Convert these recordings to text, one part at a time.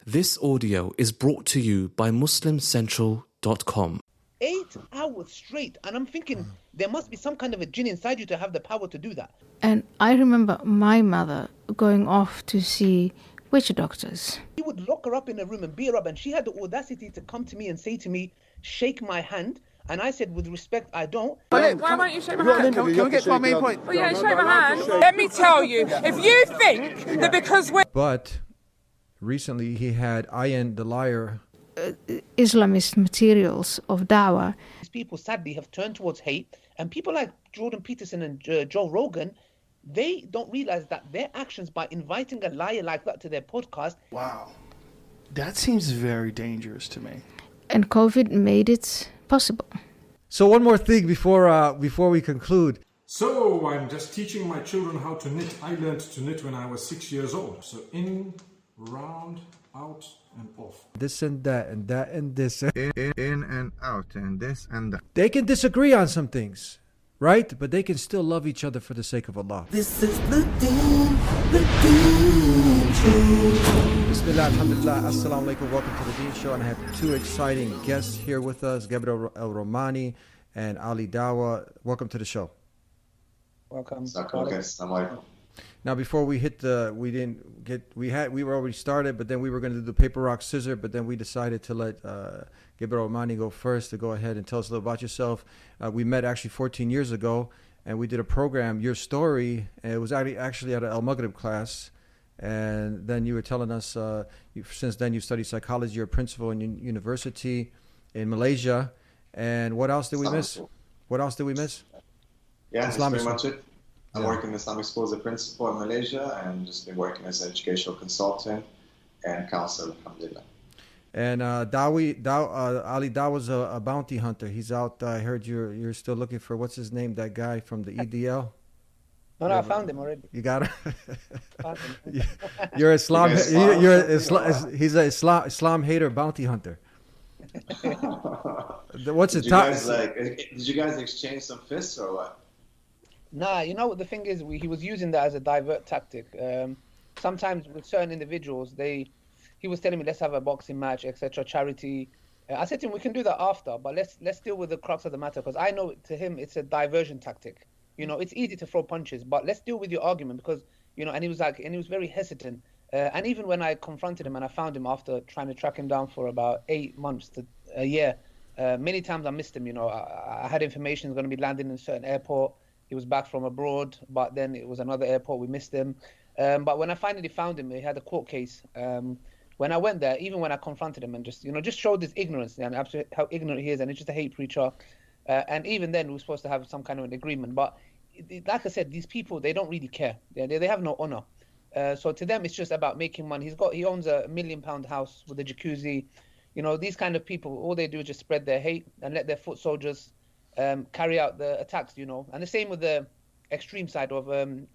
This audio is brought to you by MuslimCentral.com. 8 hours straight, and I'm thinking there must be some kind of a jinn inside you to have the power to do that. And I remember my mother going off to see witch doctors. He would lock her up in a room and beat her up, and she had the audacity to come to me and say to me, shake my hand. And I said, with respect, I don't. Why won't you shake my hand? Can we get to our main point? Well, yeah, shake my hand. Let me tell you, if you think that because we're... But recently he had Ayan the liar. Islamist materials of dawah. These people sadly have turned towards hate, and people like Jordan Peterson and Joe Rogan, they don't realize that their actions by inviting a liar like that to their podcast. Wow, that seems very dangerous to me. And COVID made it possible. So one more thing before we conclude. So I'm just teaching my children how to knit. I learned to knit when I was 6 years old. So in, round, out, and off. This and that and that and this. In and out and this and that. They can disagree on some things, right? But they can still love each other for the sake of Allah. This is the Deen Show. Bismillah, alhamdulillah, assalamu alaikum, welcome to the Deen Show. And I have two exciting guests here with us, Gabriel El Romani and Ali Dawa. Welcome to the show. Welcome. Now, before we hit we were already started, but then we were going to do the paper, rock, scissors, but then we decided to let Gabriel Romani go first to go ahead and tell us a little about yourself. We met actually 14 years ago, and we did a program, Your Story, and it was actually at an Al Maghrib class. And then you were telling us, since then you studied psychology, you're a principal in university in Malaysia. And what else did we miss? What else did we miss? Yeah, that's Islamic pretty much it. I'm working in Islamic school as a principal in Malaysia and just been working as an educational consultant and counselor, alhamdulillah. And Ali Dawa's a bounty hunter. He's out. I heard you're still looking for, what's his name, that guy from the EDL? No, I found him already. You got him? You're Islam. He's an Islam hater bounty hunter. What's did the top? Did you guys exchange some fists or what? Nah, you know what the thing is, he was using that as a divert tactic. Sometimes with certain individuals, he was telling me, let's have a boxing match, etc., charity. I said to him, we can do that after, but let's deal with the crux of the matter, because I know to him it's a diversion tactic. You know, it's easy to throw punches, but let's deal with your argument, because, you know, and he was very hesitant. And even when I confronted him and I found him after trying to track him down for about 8 months to a year, many times I missed him. You know, I had information he was going to be landing in a certain airport. He was back from abroad, but then it was another airport. We missed him. But when I finally found him, he had a court case. When I went there, even when I confronted him and just showed his ignorance and how ignorant he is, and it's just a hate preacher. And even then, we were supposed to have some kind of an agreement. But like I said, these people, they don't really care. They have no honor. So to them, it's just about making money. He owns a £1 million house with a jacuzzi. You know, these kind of people, all they do is just spread their hate and let their foot soldiers carry out the attacks, you know. And the same with the extreme side of,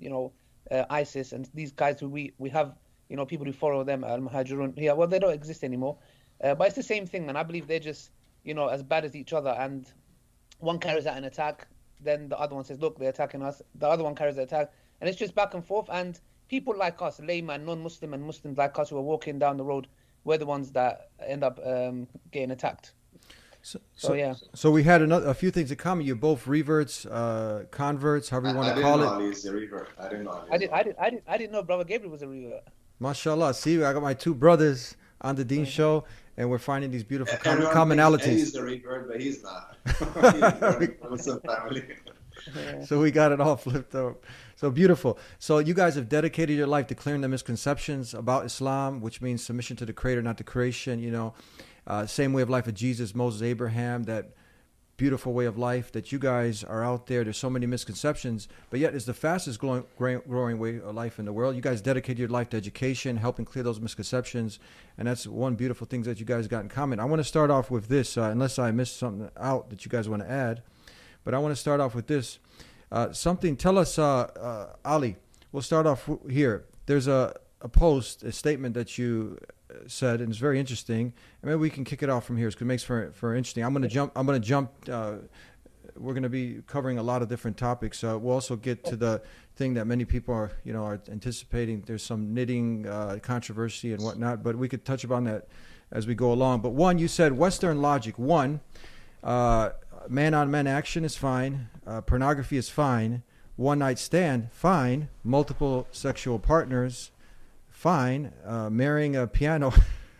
ISIS and these guys who we have, you know, people who follow them, Al-Muhajirun. Yeah, well, they don't exist anymore. But it's the same thing, and I believe they're just, you know, as bad as each other. And one carries out an attack, then the other one says, look, they're attacking us. The other one carries the attack. And it's just back and forth. And people like us, layman, non-Muslim, and Muslims like us who are walking down the road, we're the ones that end up getting attacked. So yeah. So we had a few things in common. You're both reverts, converts, however you want to call it. I didn't know Ali's a revert. I didn't know. I didn't know Brother Gabriel was a revert. MashaAllah. See, I got my two brothers on the Deen Show, and we're finding these beautiful commonalities. He's a revert, but he's not. He's from some family. So we got it all flipped up. So beautiful. So you guys have dedicated your life to clearing the misconceptions about Islam, which means submission to the Creator, not the creation. You know, same way of life of Jesus, Moses, Abraham, that beautiful way of life that you guys are out there. There's so many misconceptions, but yet it's the fastest growing way of life in the world. You guys dedicated your life to education, helping clear those misconceptions, and that's one beautiful thing that you guys got in common. I want to start off with this, unless I missed something out that you guys want to add, but I want to start off with this. Tell us, Ali, we'll start off here. There's a post, a statement that you said, and it's very interesting. And maybe we can kick it off from here because it makes for interesting. I'm going to jump we're going to be covering a lot of different topics. We'll also get to the thing that many people are anticipating. There's some knitting controversy and whatnot, but we could touch upon that as we go along. But one, you said Western logic. One, man-on-man action is fine. Pornography is fine. One-night stand, fine. Multiple sexual partners, fine. Marrying a piano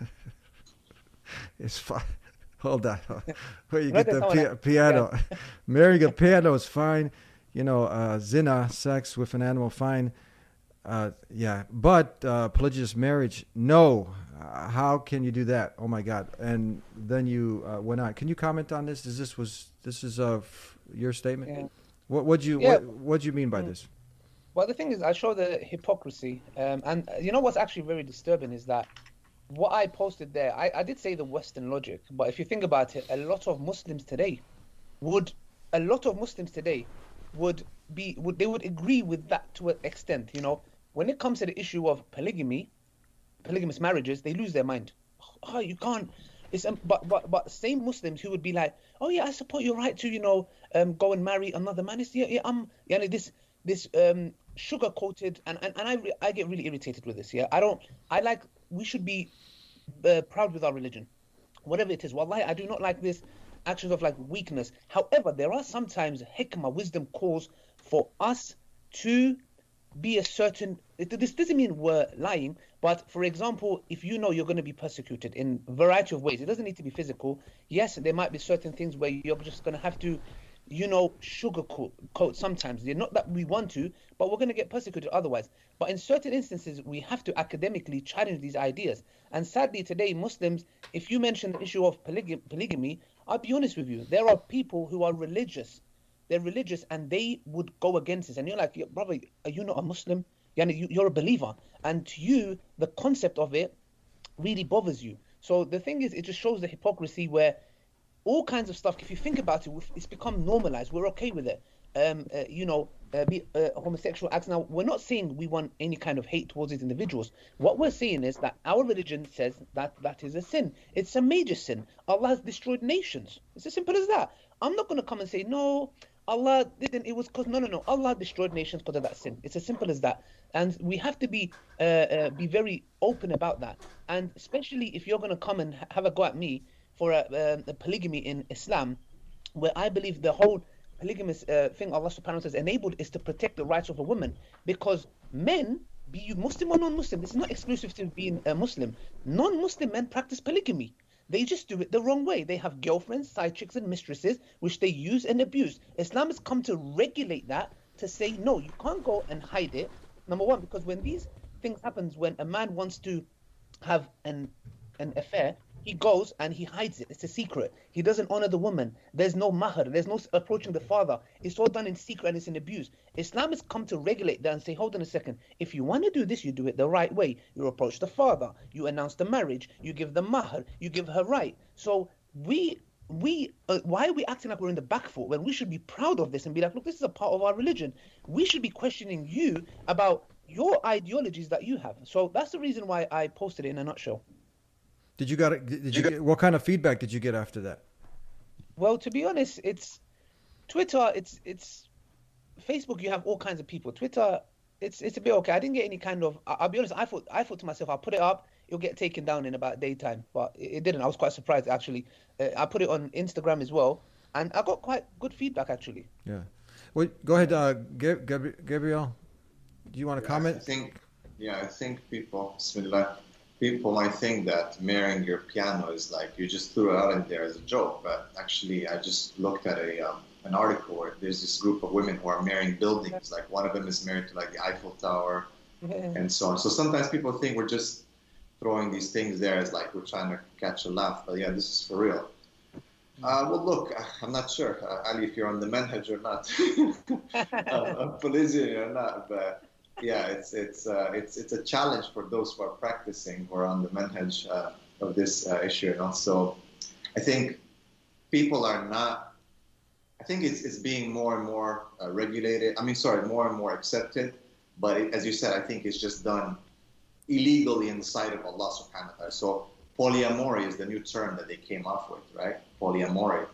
is fine. Hold on. Where you get the piano? Marrying a piano is fine. Zina, sex with an animal, fine. But polygynous marriage, no. How can you do that? Oh my God! And then you went on. Can you comment on this? This is your statement? Yeah. What do you mean by this? Well, the thing is, I show the hypocrisy, and you know what's actually very disturbing is that what I posted there, I did say the Western logic, but if you think about it, a lot of Muslims today would agree with that to an extent. When it comes to the issue of polygamous marriages, they lose their mind. Oh, you can't. It's but same Muslims who would be like, oh yeah, I support your right to go and marry another man. It's this sugar coated, and I get really irritated with this. We should be proud with our religion, whatever it is. Wallahi, I do not like this actions of weakness. However, there are sometimes hikmah, wisdom calls for us to be a certain. This doesn't mean we're lying, but for example, if you're going to be persecuted in a variety of ways, it doesn't need to be physical. Yes, there might be certain things where you're just going to have to, sugarcoat sometimes. They're not that we want to, but we're going to get persecuted otherwise. But in certain instances, we have to academically challenge these ideas. And sadly, today, Muslims, if you mention the issue of polygamy, I'll be honest with you, there are people who are religious. They're religious and they would go against this. And you're like, brother, are you not a Muslim? You're a believer. And to you, the concept of it really bothers you. So the thing is, it just shows the hypocrisy where all kinds of stuff, if you think about it, it's become normalized. We're okay with it. Homosexual acts. Now, we're not saying we want any kind of hate towards these individuals. What we're saying is that our religion says that is a sin. It's a major sin. Allah has destroyed nations. It's as simple as that. I'm not going to come and say, no, Allah didn't. It was because no. Allah destroyed nations because of that sin. It's as simple as that. And we have to be very open about that. And especially if you're going to come and have a go at me for a polygamy in Islam, where I believe the whole polygamous thing Allah subhanahu wa ta'ala has enabled is to protect the rights of a woman, because men, be you Muslim or non-Muslim, this is not exclusive to being a Muslim. Non-Muslim men practice polygamy. They just do it the wrong way. They have girlfriends, side chicks and mistresses, which they use and abuse. Islam has come to regulate that, to say, no, you can't go and hide it. Number one, because when these things happens, when a man wants to have an affair, he goes and he hides it. It's a secret. He doesn't honor the woman. There's no mahr. There's no approaching the father. It's all done in secret and it's an abuse. Islam has come to regulate that and say, hold on a second. If you want to do this, you do it the right way. You approach the father. You announce the marriage. You give the mahr. You give her right. So why are we acting like we're in the back foot when we should be proud of this and be like, look, this is a part of our religion. We should be questioning you about your ideologies that you have. So that's the reason why I posted it in a nutshell. What kind of feedback did you get after that? Well, to be honest, it's Twitter, it's Facebook. You have all kinds of people. Twitter, it's a bit okay. I didn't get any kind of. I'll be honest. I thought to myself, I'll put it up. It'll get taken down in about daytime, but it didn't. I was quite surprised actually. I put it on Instagram as well, and I got quite good feedback actually. Yeah. Well, go ahead, Gabriel. Do you want to comment? I think people might think that marrying your piano is like you just threw it out in there as a joke, but actually I just looked at an article where there's this group of women who are marrying buildings. Like one of them is married to like the Eiffel Tower and so on. So sometimes people think we're just throwing these things there as like we're trying to catch a laugh, but yeah, this is for real. Well, look, I'm not sure, Ali, if you're on the manhaj or not, on polygyny or not, but yeah, it's a challenge for those who are practicing or on the manhaj of this issue, and also I think people are not. I think it's being more and more regulated. More and more accepted. But as you said, I think it's just done illegally in the sight of Allah Subhanahu wa Taala. So polyamory is the new term that they came up with, right? Polyamory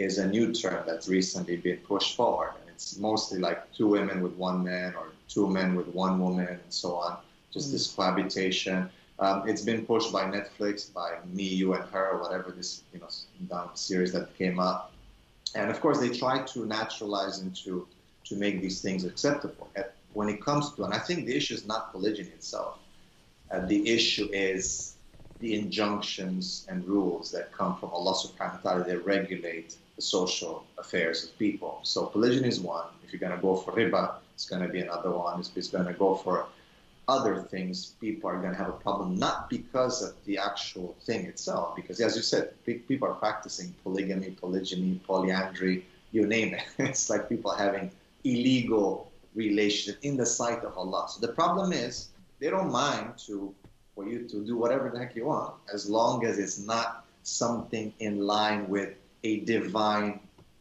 is a new term that's recently been pushed forward. And it's mostly like 2 women with 1 man or 2 men with 1 woman and so on, just this cohabitation. It's been pushed by Netflix, by Me, You, and Her, or whatever this series that came up. And of course, they try to naturalize and to make these things acceptable. When it comes to, and I think the issue is not polygyny itself. The issue is the injunctions and rules that come from Allah subhanahu wa ta'ala that regulate the social affairs of people. So polygyny is one. If you're going to go for riba, it's going to be another one. If it's going to go for other things, people are going to have a problem, not because of the actual thing itself, because as you said, people are practicing polygamy, polygyny, polyandry, you name it. It's like people having illegal relationship in the sight of Allah. So the problem is they don't mind for you to do whatever the heck you want, as long as it's not something in line with a divine,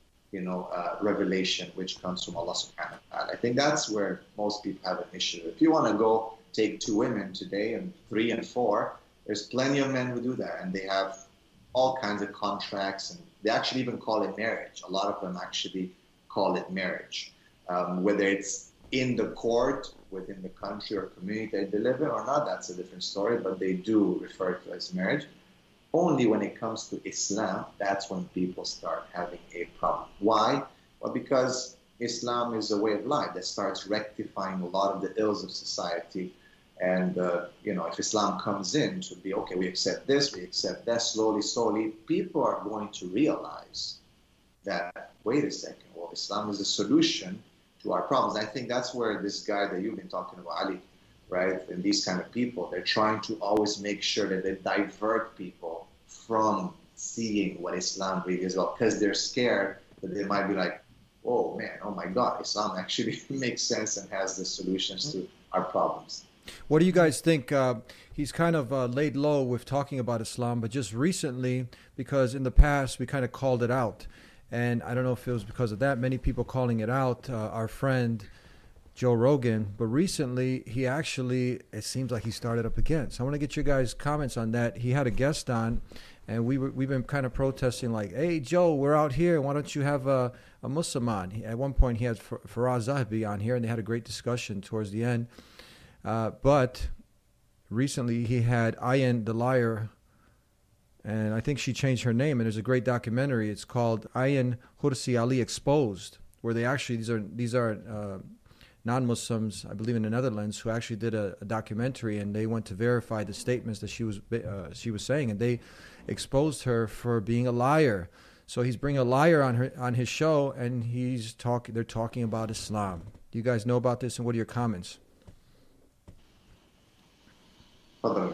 revelation which comes from Allah subhanahu wa ta'ala. I think that's where most people have an issue. If you want to go take 2 women today and 3 and 4, there's plenty of men who do that, and they have all kinds of contracts, and they actually even call it marriage. A lot of them actually call it marriage. Whether it's in the court, within the country or community they live in or not, that's a different story, but they do refer to it as marriage. Only when it comes to Islam, that's when people start having a problem. Why? Well, because Islam is a way of life that starts rectifying a lot of the ills of society. And, if Islam comes in to be, okay, we accept this, we accept that, slowly, people are going to realize that, wait a second, well, Islam is a solution to our problems. I think that's where this guy that you've been talking about, Ali, right, and these kind of people, they're trying to always make sure that they divert people from seeing what Islam really is about, because they're scared that they might be like, oh man, oh my God, Islam actually makes sense and has the solutions to our problems. What do you guys think? He's kind of laid low with talking about Islam, but just recently, because in the past we kind of called it out. And I don't know if it was because of that, many people calling it out, our friend Joe Rogan. But recently, he actually, it seems like he started up again. So I want to get your guys' comments on that. He had a guest on, and we've been kind of protesting like, hey, Joe, we're out here. Why don't you have a Muslim on? At one point, he had Faraz Zahabi on here, and they had a great discussion towards the end. But recently, he had Ayan the Liar, and I think she changed her name, and there's a great documentary. It's called Ayan Hursi Ali Exposed, where they actually, these are non-Muslims, I believe in the Netherlands, who actually did a documentary, and they went to verify the statements that she was saying, and they exposed her for being a liar. So he's bringing a liar on his show, and they're talking about Islam. Do you guys know about this, and what are your comments? Okay.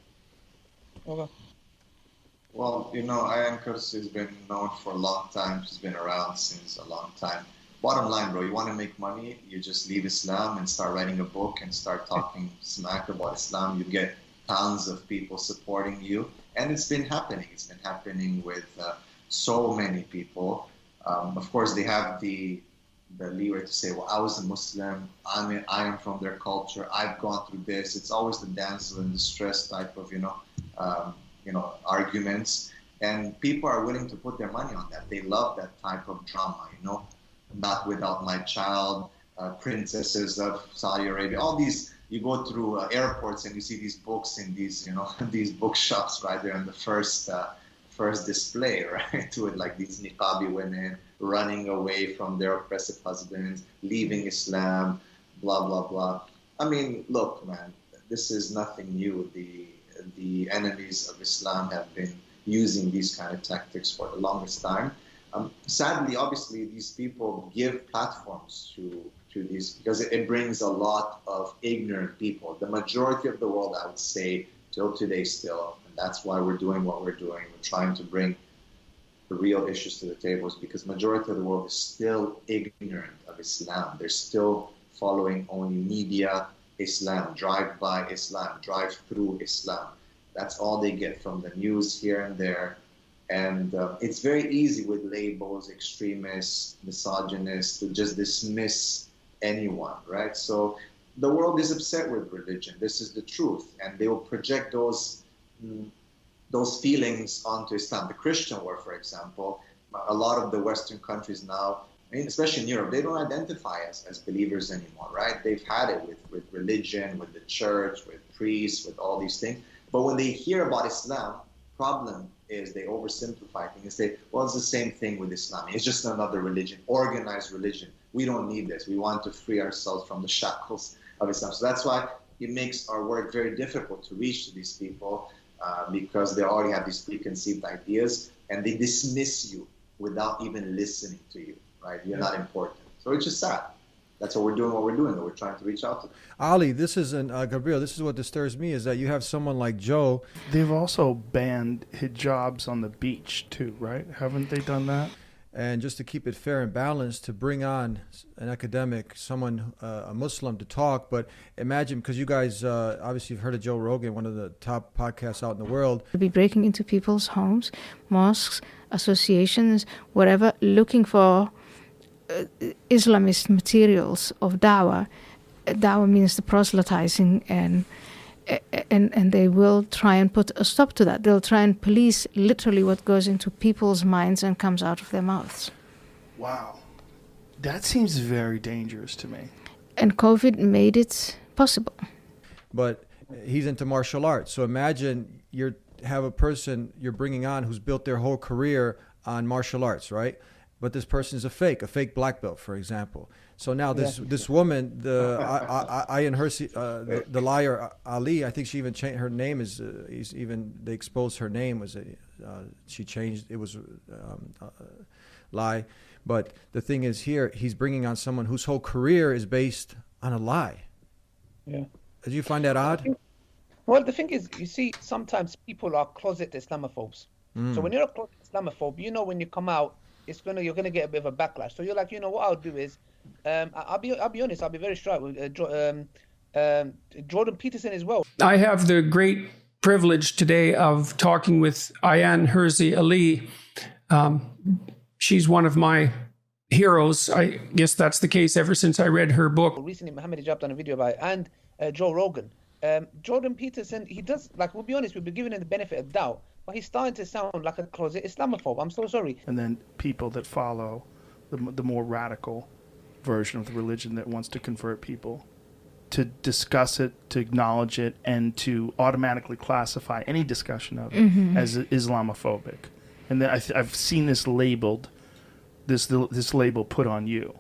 Well, Ayan Hursi has been known for a long time. She's been around since a long time. Bottom line, bro, you want to make money, you just leave Islam and start writing a book and start talking smack about Islam. You get tons of people supporting you. And it's been happening. It's been happening with so many people. Of course, they have the leeway to say, well, I was a Muslim. I am from their culture. I've gone through this. It's always the damsel in distress type of, arguments. And people are willing to put their money on that. They love that type of drama, Not Without My Child, Princesses of Saudi Arabia, all these. You go through airports and you see these books in these, these bookshops right there on the first display, right? To it, like these niqabi women running away from their oppressive husbands, leaving Islam, blah, blah, blah. I mean, look, man, this is nothing new. The enemies of Islam have been using these kind of tactics for the longest time. Sadly, obviously, these people give platforms to these because it brings a lot of ignorant people. The majority of the world, I would say, till today still, and that's why we're doing what we're doing. We're trying to bring the real issues to the tables because majority of the world is still ignorant of Islam. They're still following only media Islam, drive-by Islam, drive-through Islam. That's all they get from the news here and there. And it's very easy with labels, extremists, misogynists, to just dismiss anyone, right? So the world is upset with religion. This is the truth. And they will project those feelings onto Islam. The Christian world, for example, a lot of the Western countries now, I mean, especially in Europe, they don't identify as believers anymore, right? They've had it with religion, with the church, with priests, with all these things. But when they hear about Islam, problem is they oversimplify things and say, well, it's the same thing with Islam. It's just another religion, organized religion. We don't need this. We want to free ourselves from the shackles of Islam. So that's why it makes our work very difficult to reach to these people because they already have these preconceived ideas and they dismiss you without even listening to you, right? You're not important. So it's just sad. That's what we're doing, that we're trying to reach out to them. Ali, this isn't, Gabriel, this is what disturbs me, is that you have someone like Joe. They've also banned hijabs on the beach too, right? Haven't they done that? And just to keep it fair and balanced, to bring on an academic, someone, a Muslim, to talk. But imagine, because you guys, obviously you've heard of Joe Rogan, one of the top podcasts out in the world. To be breaking into people's homes, mosques, associations, whatever, looking for Islamist materials of dawah. Dawah means the proselytizing, and they will try and put a stop to that. They'll try and police literally what goes into people's minds and comes out of their mouths. Wow. That seems very dangerous to me. And COVID made it possible. But he's into martial arts. So imagine you have a person you're bringing on who's built their whole career on martial arts, right? But this person is a fake black belt, for example. So now this woman, the Ayaan Hirsi, the liar Ali, I think she even changed her name. They exposed her name she changed. It was lie. But the thing is, here he's bringing on someone whose whole career is based on a lie. Yeah. Did you find that odd? Well, the thing is, you see, sometimes people are closet Islamophobes. So when you're a closet Islamophobe, you know when you come out, you're gonna get a bit of a backlash. So you're like, what I'll do is, I'll be honest, I'll be very straight with Jordan Peterson as well. I have the great privilege today of talking with Ayaan Hirsi Ali. She's one of my heroes. I guess that's the case ever since I read her book. Recently, Mohammed Hijab done a video about it, and Joe Rogan. Jordan Peterson, he does, we'll be honest, we've been giving him the benefit of doubt. But he's starting to sound like a closet Islamophobe. I'm so sorry. And then people that follow the more radical version of the religion that wants to convert people, to discuss it, to acknowledge it, and to automatically classify any discussion of it as Islamophobic. And then I've seen this labeled, this label put on you,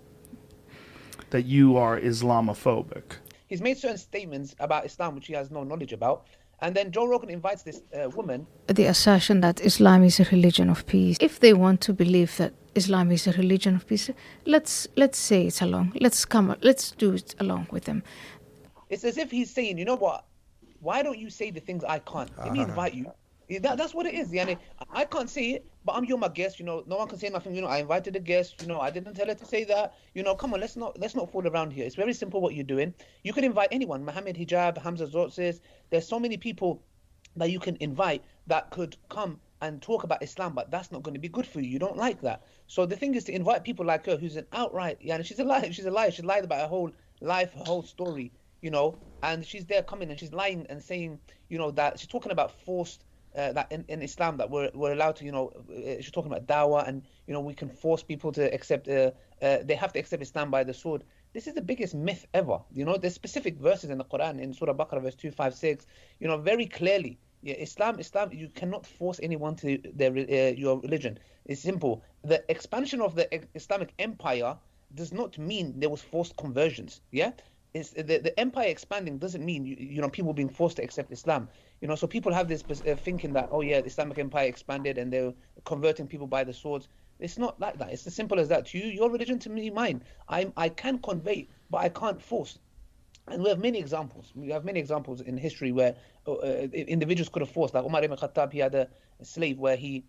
that you are Islamophobic. He's made certain statements about Islam which he has no knowledge about. And then Joe Rogan invites this woman. The assertion that Islam is a religion of peace. If they want to believe that Islam is a religion of peace, let's say it along. Let's do it along with them. It's as if he's saying, you know what? Why don't you say the things I can't? Let me invite you. That's what it is. Yani, I can't say it, but you're my guest. No one can say nothing. I invited a guest. I didn't tell her to say that. Come on, let's not fool around here. It's very simple what you're doing. You can invite anyone. Mohammed Hijab, Hamza Zotzis. There's so many people that you can invite that could come and talk about Islam, but that's not going to be good for you. You don't like that. So the thing is to invite people like her, who's an outright, she's a liar. She's a liar. She's lied about her whole life, her whole story. And she's there coming and she's lying and saying, that she's talking about forced. That in Islam that we're allowed to, she's talking about dawah and, we can force people to accept, they have to accept Islam by the sword. This is the biggest myth ever. There's specific verses in the Quran, in Surah Baqarah, verse 256, very clearly. Islam, you cannot force anyone to your religion. It's simple. The expansion of the Islamic empire does not mean there was forced conversions. Yeah. It's the empire expanding doesn't mean people being forced to accept Islam. So people have this thinking that the Islamic empire expanded and they're converting people by the swords. It's not like that. It's as simple as that. To you, your religion, to me, mine. I can convey, but I can't force. And we have many examples. We have many examples in history where individuals could have forced. Like Umar ibn Khattab, he had a slave where he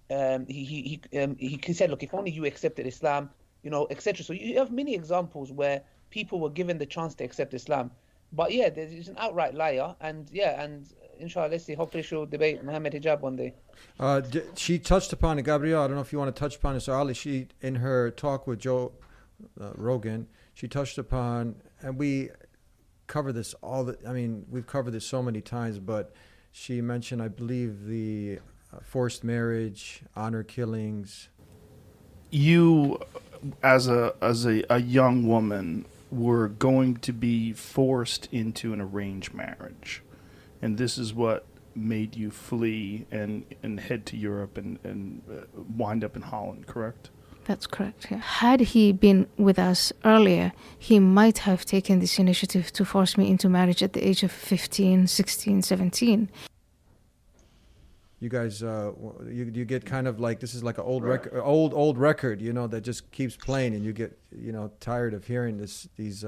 said, look, if only you accepted Islam, etc. So you have many examples where people were given the chance to accept Islam. But there's an outright liar, and inshallah, let's see, hopefully she'll debate Mohammed Hijab one day. She touched upon it, Gabriel, I don't know if you want to touch upon this, Ali, she, in her talk with Joe Rogan, she touched upon, and we cover this we've covered this so many times, but she mentioned, I believe, the forced marriage, honor killings, you, as a young woman, were going to be forced into an arranged marriage, and this is what made you flee and head to Europe and wind up in Holland, correct? That's correct, yeah. Had he been with us earlier, he might have taken this initiative to force me into marriage at the age of 15, 16, 17. You guys, you get kind of like, this is like an old record, old record, you know, that just keeps playing, and you get, you know, tired of hearing these.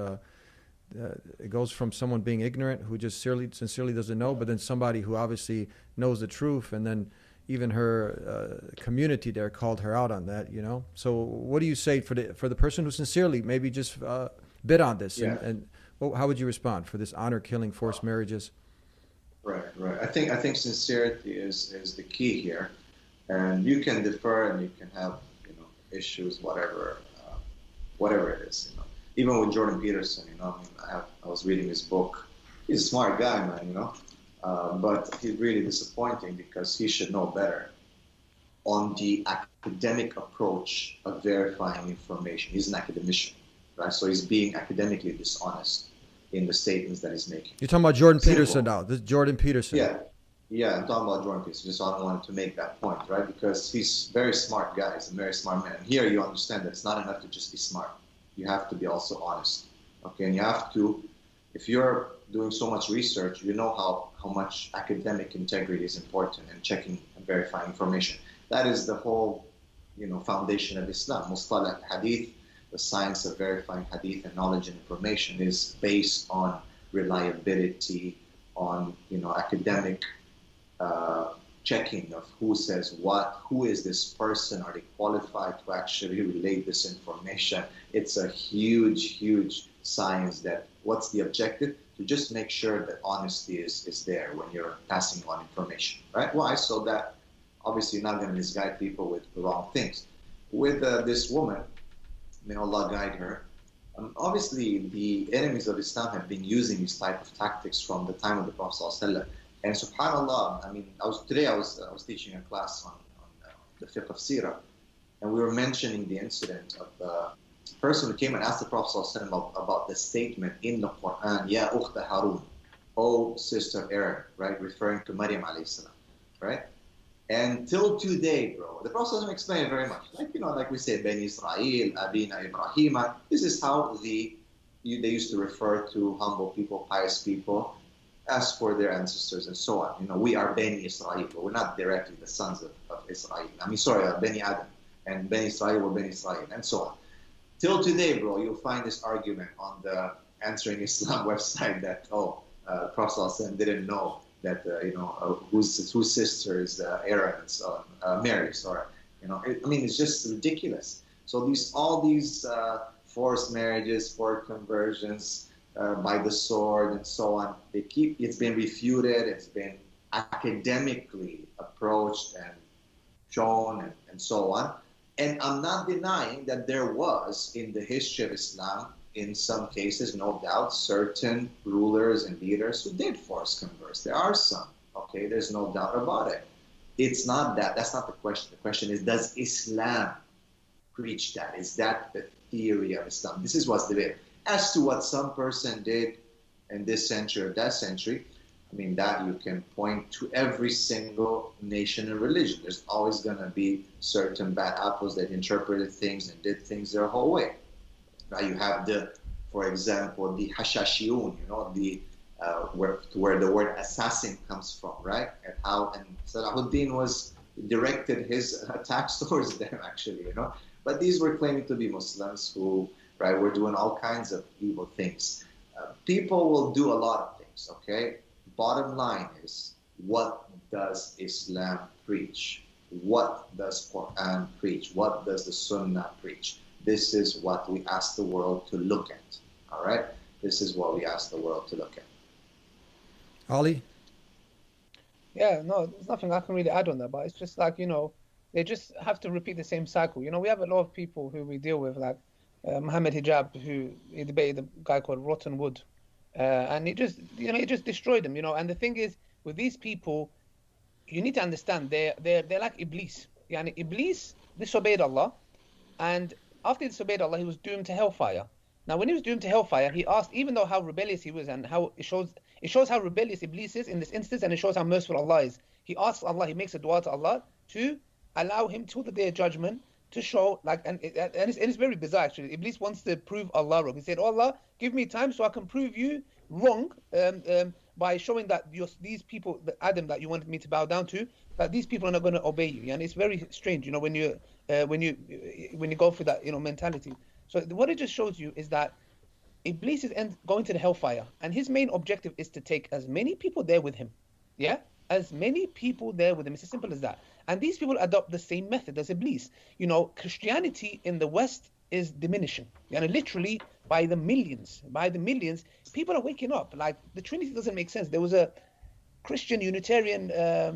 It goes from someone being ignorant who just sincerely doesn't know, but then somebody who obviously knows the truth, and then even her community there called her out on that, you know. So what do you say for the person who sincerely maybe just bid on this, and how would you respond for this honor-killing forced marriages? Right. I think sincerity is the key here, and you can defer and you can have, you know, issues, whatever it is, you know. Even with Jordan Peterson, you know, I mean, I was reading his book. He's a smart guy, man, you know. But he's really disappointing because he should know better on the academic approach of verifying information. He's an academician, right? So he's being academically dishonest in the statements that he's making. You're talking about Jordan Peterson now. This is Jordan Peterson. Yeah, I'm talking about Jordan Peterson. Just I don't want to make that point, right? Because he's a very smart guy. He's a very smart man. And here you understand that it's not enough to just be smart. You have to be also honest, okay? And you have to, if you're doing so much research, you know how much academic integrity is important and checking and verifying information. That is the whole, you know, foundation of Islam. Mustalah hadith, the science of verifying hadith and knowledge and information, is based on reliability, on, you know, academic checking of who says what, who is this person, are they qualified to actually relate this information. It's a huge science. That what's the objective? To just make sure that honesty is there when you're passing on information, right? Why? So that obviously you're not going to misguide people with the wrong things. With this woman, may Allah guide her, obviously the enemies of Islam have been using these type of tactics from the time of the Prophet ﷺ. And subhanAllah, I mean, I was teaching a class on the fiqh of Sirah, and we were mentioning the incident of the person who came and asked the Prophet ﷺ about the statement in the Quran, Ya Ukhta Harun, O sister Aaron, right, referring to Maryam alayhi salam, right? And till today, bro, the Prophet doesn't explain it very much. Like, you know, like we say, Bani Israel, Abina Ibrahima, this is how they used to refer to humble people, pious people, as for their ancestors and so on. You know, we are Bani Israel, but we're not directly the sons of Israel. I mean, sorry, Bani Adam, and Bani Israel were Bani Israel, and so on. Till today, bro, you'll find this argument on the Answering Islam website that, Prophet ﷺ didn't know that, whose sister is Aaron and so on, Mary, sorry. You know, I mean, it's just ridiculous. So all these forced marriages, forced conversions, by the sword and so on, it's been refuted, it's been academically approached and shown and so on. And I'm not denying that there was, in the history of Islam, in some cases, no doubt, certain rulers and leaders who did force converts. There are some, okay? There's no doubt about it. It's not that. That's not the question. The question is, does Islam preach that? Is that the theory of Islam? This is what's debated. As to what some person did in this century or that century, I mean, that you can point to every single nation and religion. There's always going to be certain bad apples that interpreted things and did things their whole way. Now you have for example, the Hashashiyun, you know, where the word assassin comes from, right? And Salahuddin directed his attacks towards them, actually, you know. But these were claiming to be Muslims who, right, were doing all kinds of evil things. People will do a lot of things, okay? Bottom line is, what does Islam preach? What does Quran preach? What does the Sunnah preach? This is what we ask the world to look at, all right? This is what we ask the world to look at. Ali? Yeah, no, there's nothing I can really add on that, but it's just like, you know, they just have to repeat the same cycle. You know, we have a lot of people who we deal with, like Muhammad Hijab, who he debated a guy called Rotten Wood, and it just destroyed him, you know. And the thing is, with these people, you need to understand they're like Iblis. Yani Iblis disobeyed Allah, And after he disobeyed Allah, he was doomed to hellfire. Now, when he was doomed to hellfire, he asked, even though how rebellious he was and how it shows how rebellious Iblis is in this instance, and it shows how merciful Allah is. He asks Allah, he makes a dua to Allah to allow him till the day of judgment to show, like, and it's very bizarre actually. Iblis wants to prove Allah wrong. He said, oh Allah, give me time so I can prove you wrong by showing that these people, the Adam that you wanted me to bow down to, that these people are not going to obey you. And it's very strange, you know, when you go through that, you know, mentality. So what it just shows you is that Iblis is going to the hellfire, and his main objective is to take as many people there with him. Yeah? As many people there with him. It's as simple as that. And these people adopt the same method as Iblis. You know, Christianity in the West is diminishing. And literally by the millions, people are waking up. Like, the Trinity doesn't make sense. There was a Christian Unitarian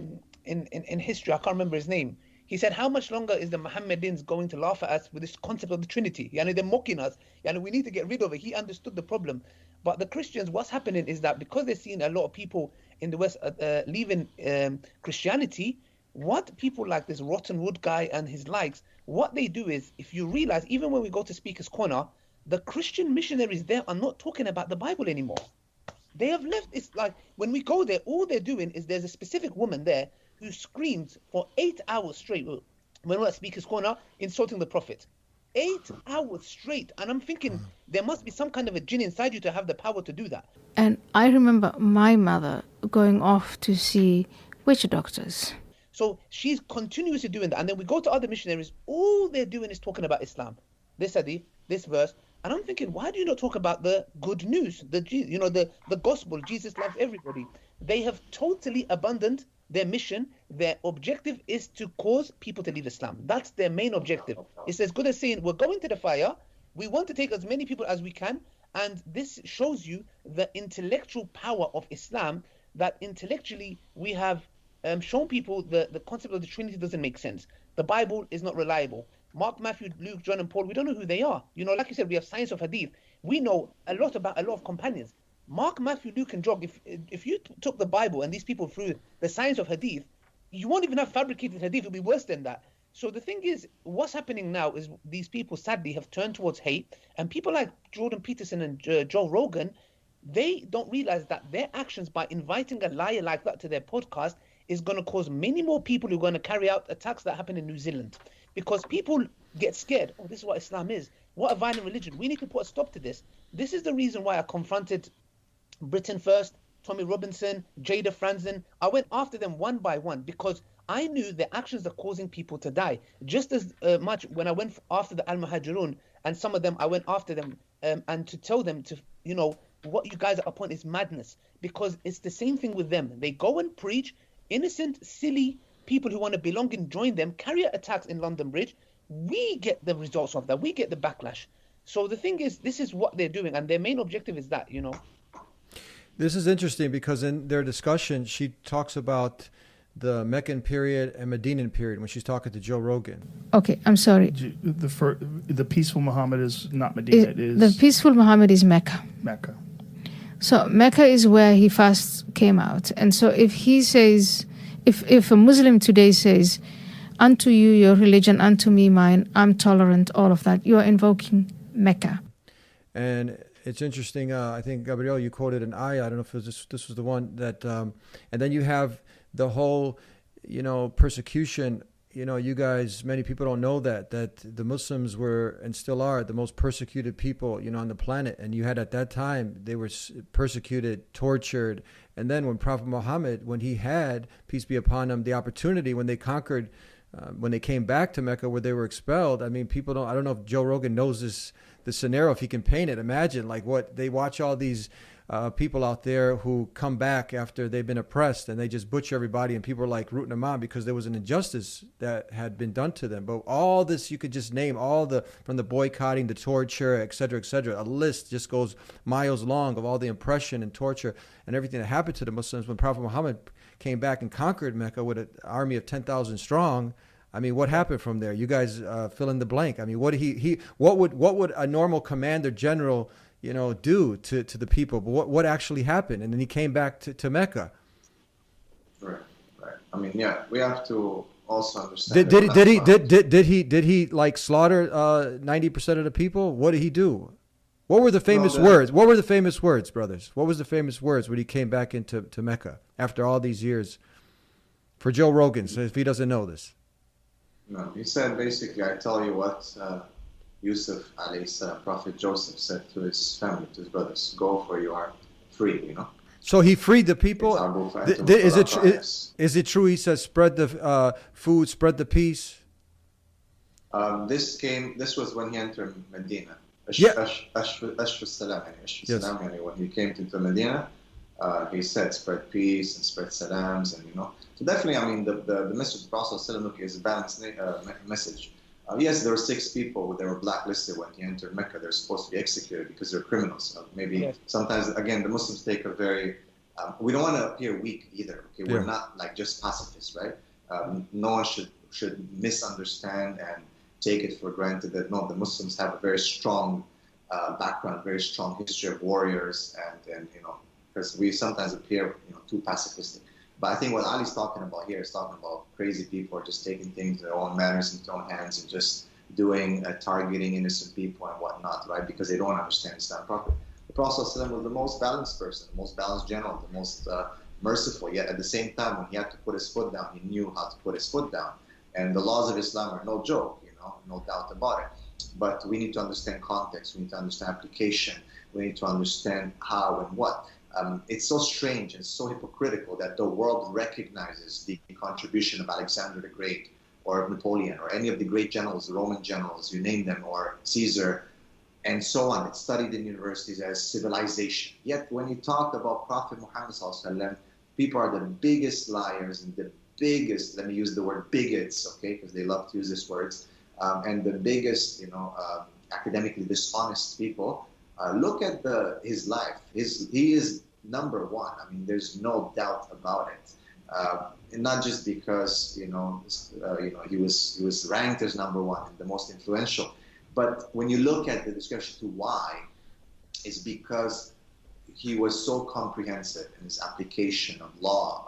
in history, I can't remember his name. He said, how much longer is the Mohammedans going to laugh at us with this concept of the Trinity? Yani, they're mocking us. Yani, we need to get rid of it. He understood the problem. But the Christians, what's happening is that because they're seeing a lot of people in the West leaving Christianity, what people like this Rotten Wood guy and his likes, what they do is, if you realize, even when we go to Speaker's Corner, the Christian missionaries there are not talking about the Bible anymore. They have left. It's like, when we go there, all they're doing is, there's a specific woman there who screams for 8 hours straight when we're at Speaker's Corner, insulting the Prophet. 8 hours straight. And I'm thinking, there must be some kind of a jinn inside you to have the power to do that. And I remember my mother going off to see witch doctors. So she's continuously doing that. And then we go to other missionaries, all they're doing is talking about Islam. This hadith, this verse. And I'm thinking, why do you not talk about the good news, the gospel? Jesus loves everybody. They have totally abandoned their mission. Their objective is to cause people to leave Islam. That's their main objective. It's as good as saying, we're going to the fire, we want to take as many people as we can, and this shows you the intellectual power of Islam, that intellectually we have shown people the concept of the Trinity doesn't make sense. The Bible is not reliable. Mark, Matthew, Luke, John, and Paul, we don't know who they are. You know, like you said, we have science of hadith. We know a lot about a lot of companions. Mark, Matthew, Luke, and John, if you took the Bible and these people through the science of hadith, you won't even have fabricated hadith. It'll be worse than that. So the thing is, what's happening now is these people sadly have turned towards hate, and people like Jordan Peterson and Joe Rogan, they don't realize that their actions by inviting a liar like that to their podcast is going to cause many more people who are going to carry out attacks that happen in New Zealand. Because people get scared. Oh, this is what Islam is. What a violent religion. We need to put a stop to this. This is the reason why I confronted Britain First, Tommy Robinson, Jada Franzen. I went after them one by one because I knew their actions are causing people to die. Just as much when I went after the Al-Muhajirun, and some of them, I went after them and to tell them to, you know, what you guys are upon is madness. Because it's the same thing with them. They go and preach, innocent, silly people who want to belong and join them, carry out attacks in London Bridge. We get the results of that. We get the backlash. So the thing is, this is what they're doing, and their main objective is that, you know. This is interesting because in their discussion, she talks about the Meccan period and Medinan period when she's talking to Joe Rogan. Okay, I'm sorry. The peaceful Muhammad is not Medina. The peaceful Muhammad is Mecca. Mecca. So Mecca is where he first came out. And so if he says, if a Muslim today says, unto you your religion, unto me mine, I'm tolerant, all of that, you are invoking Mecca. And it's interesting, I think, Gabriel, you quoted an ayah, I don't know if it was this was the one that, and then you have the whole, you know, persecution. You know, you guys, many people don't know that the Muslims were and still are the most persecuted people, you know, on the planet. And you had at that time, they were persecuted, tortured. And then when Prophet Muhammad, when he had, peace be upon him, the opportunity, when they conquered, when they came back to Mecca where they were expelled, I mean, people I don't know if Joe Rogan knows the scenario, if he can paint it. Imagine like what they watch all these people out there who come back after they've been oppressed and they just butcher everybody, and people are like rooting them on because there was an injustice that had been done to them. But all this, you could just name from the boycotting, the torture, et cetera, a list just goes miles long of all the oppression and torture and everything that happened to the Muslims when Prophet Muhammad came back and conquered Mecca with an army of 10,000 strong. I mean, what happened from there? You guys fill in the blank. I mean, what would a normal commander general, you know, do to the people? But what actually happened? And then he came back to Mecca. Right. I mean, yeah, we have to also understand. Did he like slaughter 90% of the people? What did he do? What were the famous words? What were the famous words, brothers? What was the famous words when he came back into Mecca after all these years? For Joe Rogan, so if he doesn't know this. No, he said basically, I tell you what Yusuf alayhi salam, Prophet Joseph said to his family, to his brothers, go for you are free, you know. So he freed the people. Is it true? He says, spread the food, spread the peace. This was when he entered Medina. When he came to Medina, he said, spread peace and spread salams, and you know. So definitely, I mean, the message of the Prophet is a balanced message. Yes, there were 6 people that were blacklisted when he entered Mecca. They're supposed to be executed because they're criminals. Sometimes, again, the Muslims take a very... we don't want to appear weak either. Okay, we're not like just pacifists, right? No one should misunderstand and take it for granted that no, the Muslims have a very strong background, very strong history of warriors, and you know, because we sometimes appear too pacifistic. But I think what Ali's talking about here is talking about crazy people are just taking things in their own manners into their own hands and just doing targeting innocent people and whatnot, right? Because they don't understand Islam properly. The Prophet ﷺ was the most balanced person, the most balanced general, the most merciful. Yet at the same time, when he had to put his foot down, he knew how to put his foot down. And the laws of Islam are no joke, no doubt about it. But we need to understand context. We need to understand application. We need to understand how and what. It's so strange and so hypocritical that the world recognizes the contribution of Alexander the Great or of Napoleon or any of the great generals, the Roman generals, you name them, or Caesar, and so on. It's studied in universities as civilization. Yet when you talk about Prophet Muhammad ﷺ, people are the biggest liars and the biggest, let me use the word bigots, okay, because they love to use these words, and the biggest, academically dishonest people. Look at his life. He is number one. I mean, there's no doubt about it. And not just because he was ranked as number one and the most influential, but when you look at the discussion to why, is because he was so comprehensive in his application of law,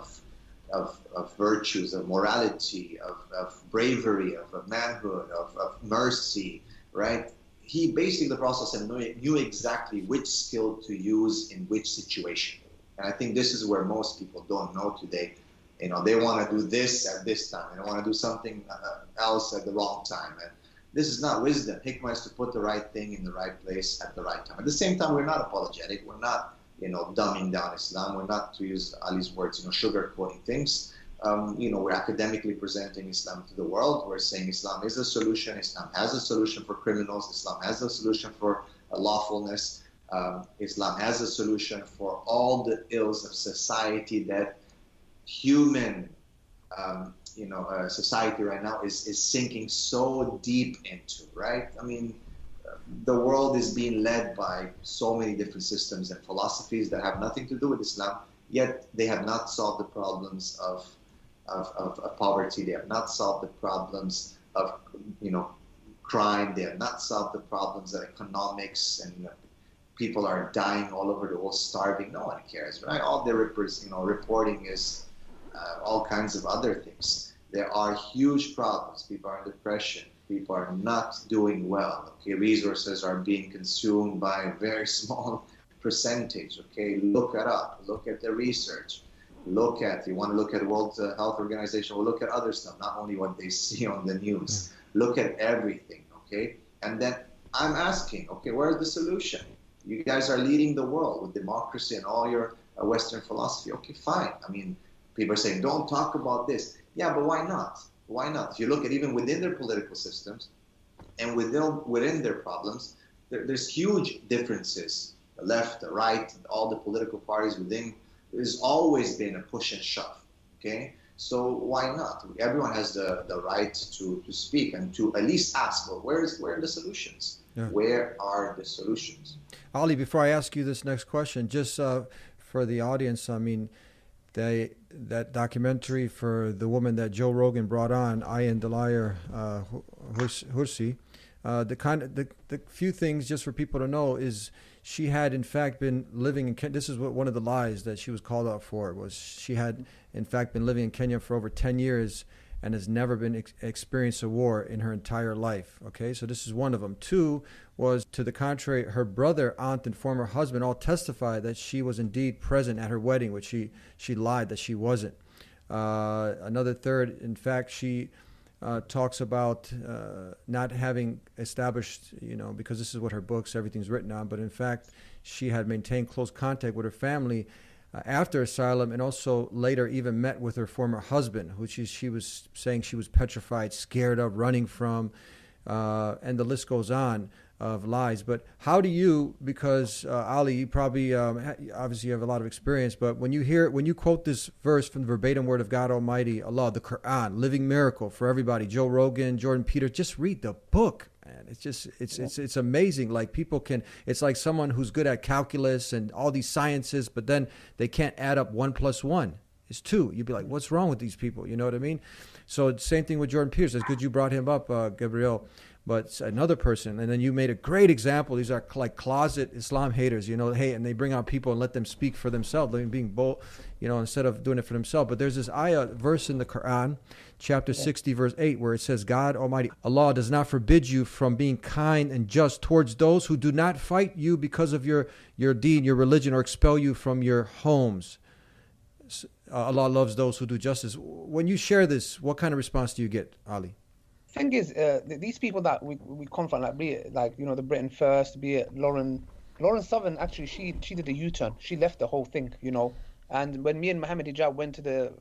of virtues, of morality, of bravery, of manhood, of mercy, right? He basically, the Prophet knew exactly which skill to use in which situation. And I think this is where most people don't know today. They want to do this at this time. They don't want to do something else at the wrong time. And this is not wisdom. Hikmah is to put the right thing in the right place at the right time. At the same time, we're not apologetic. We're not, dumbing down Islam. We're not, to use Ali's words, sugarcoating things. We're academically presenting Islam to the world. We're saying Islam is a solution. Islam has a solution for criminals. Islam has a solution for lawfulness. Islam has a solution for all the ills of society that human, society right now is sinking so deep into, right? I mean, the world is being led by so many different systems and philosophies that have nothing to do with Islam, yet they have not solved the problems of poverty. They have not solved the problems of crime. They have not solved the problems of economics, and people are dying all over the world, starving. No one cares, right? All they're reporting is all kinds of other things. There are huge problems. People are in depression. People are not doing well. Okay, resources are being consumed by a very small percentage. Okay, look it up. Look at the research. You want to look at the World Health Organization, well, look at other stuff, not only what they see on the news. Look at everything, okay? And then I'm asking, okay, where's the solution? You guys are leading the world with democracy and all your Western philosophy. Okay, fine. I mean, people are saying, don't talk about this. Yeah, but why not? Why not? If you look at even within their political systems and within their problems, there's huge differences. The left, the right, all the political parties within. There's always been a push and shove, okay? So why not? Everyone has the right to speak and to at least ask, well, where are the solutions? Yeah. Where are the solutions? Ali, before I ask you this next question, just for the audience, I mean, that documentary for the woman that Joe Rogan brought on, Ayaan Dalayer Hirsi, the few things just for people to know is she had in fact been living in Kenya. This is one of the lies that she was called out for, was she had in fact been living in Kenya for over 10 years, and has never been experienced a war in her entire life. Okay, so this is one of them. 2 was, to the contrary, her brother, aunt, and former husband all testified that she was indeed present at her wedding, which she lied that she wasn't. Another third, in fact, she talks about not having established, because this is what her books, everything's written on, but in fact, she had maintained close contact with her family after asylum, and also later even met with her former husband, which she was saying she was petrified, scared of, running from, and the list goes on of lies. But how do you, because Ali, you probably, obviously you have a lot of experience, but when you quote this verse from the verbatim word of God Almighty, Allah, the Quran, living miracle for everybody, Joe Rogan, Jordan Peterson, just read the book. Man, it's just it's amazing. Like, people can, it's like someone who's good at calculus and all these sciences, but then they can't add up 1 + 1 is 2. You'd be like, what's wrong with these people? You know what I mean? So same thing with Jordan Peterson. It's good you brought him up, Gabriel. But another person, and then you made a great example. These are like closet Islam haters, hey, and they bring out people and let them speak for themselves, being bold, instead of doing it for themselves. But there's this verse in the Quran, chapter 60, verse 8, where it says, God Almighty, Allah does not forbid you from being kind and just towards those who do not fight you because of your deen, your religion, or expel you from your homes. Allah loves those who do justice. When you share this, what kind of response do you get, Ali? Thing is, these people that we confront, like, be it like the Britain First, be it Lauren Southern, actually she did a U-turn. She left the whole thing, And when me and Mohammed Hijab went to the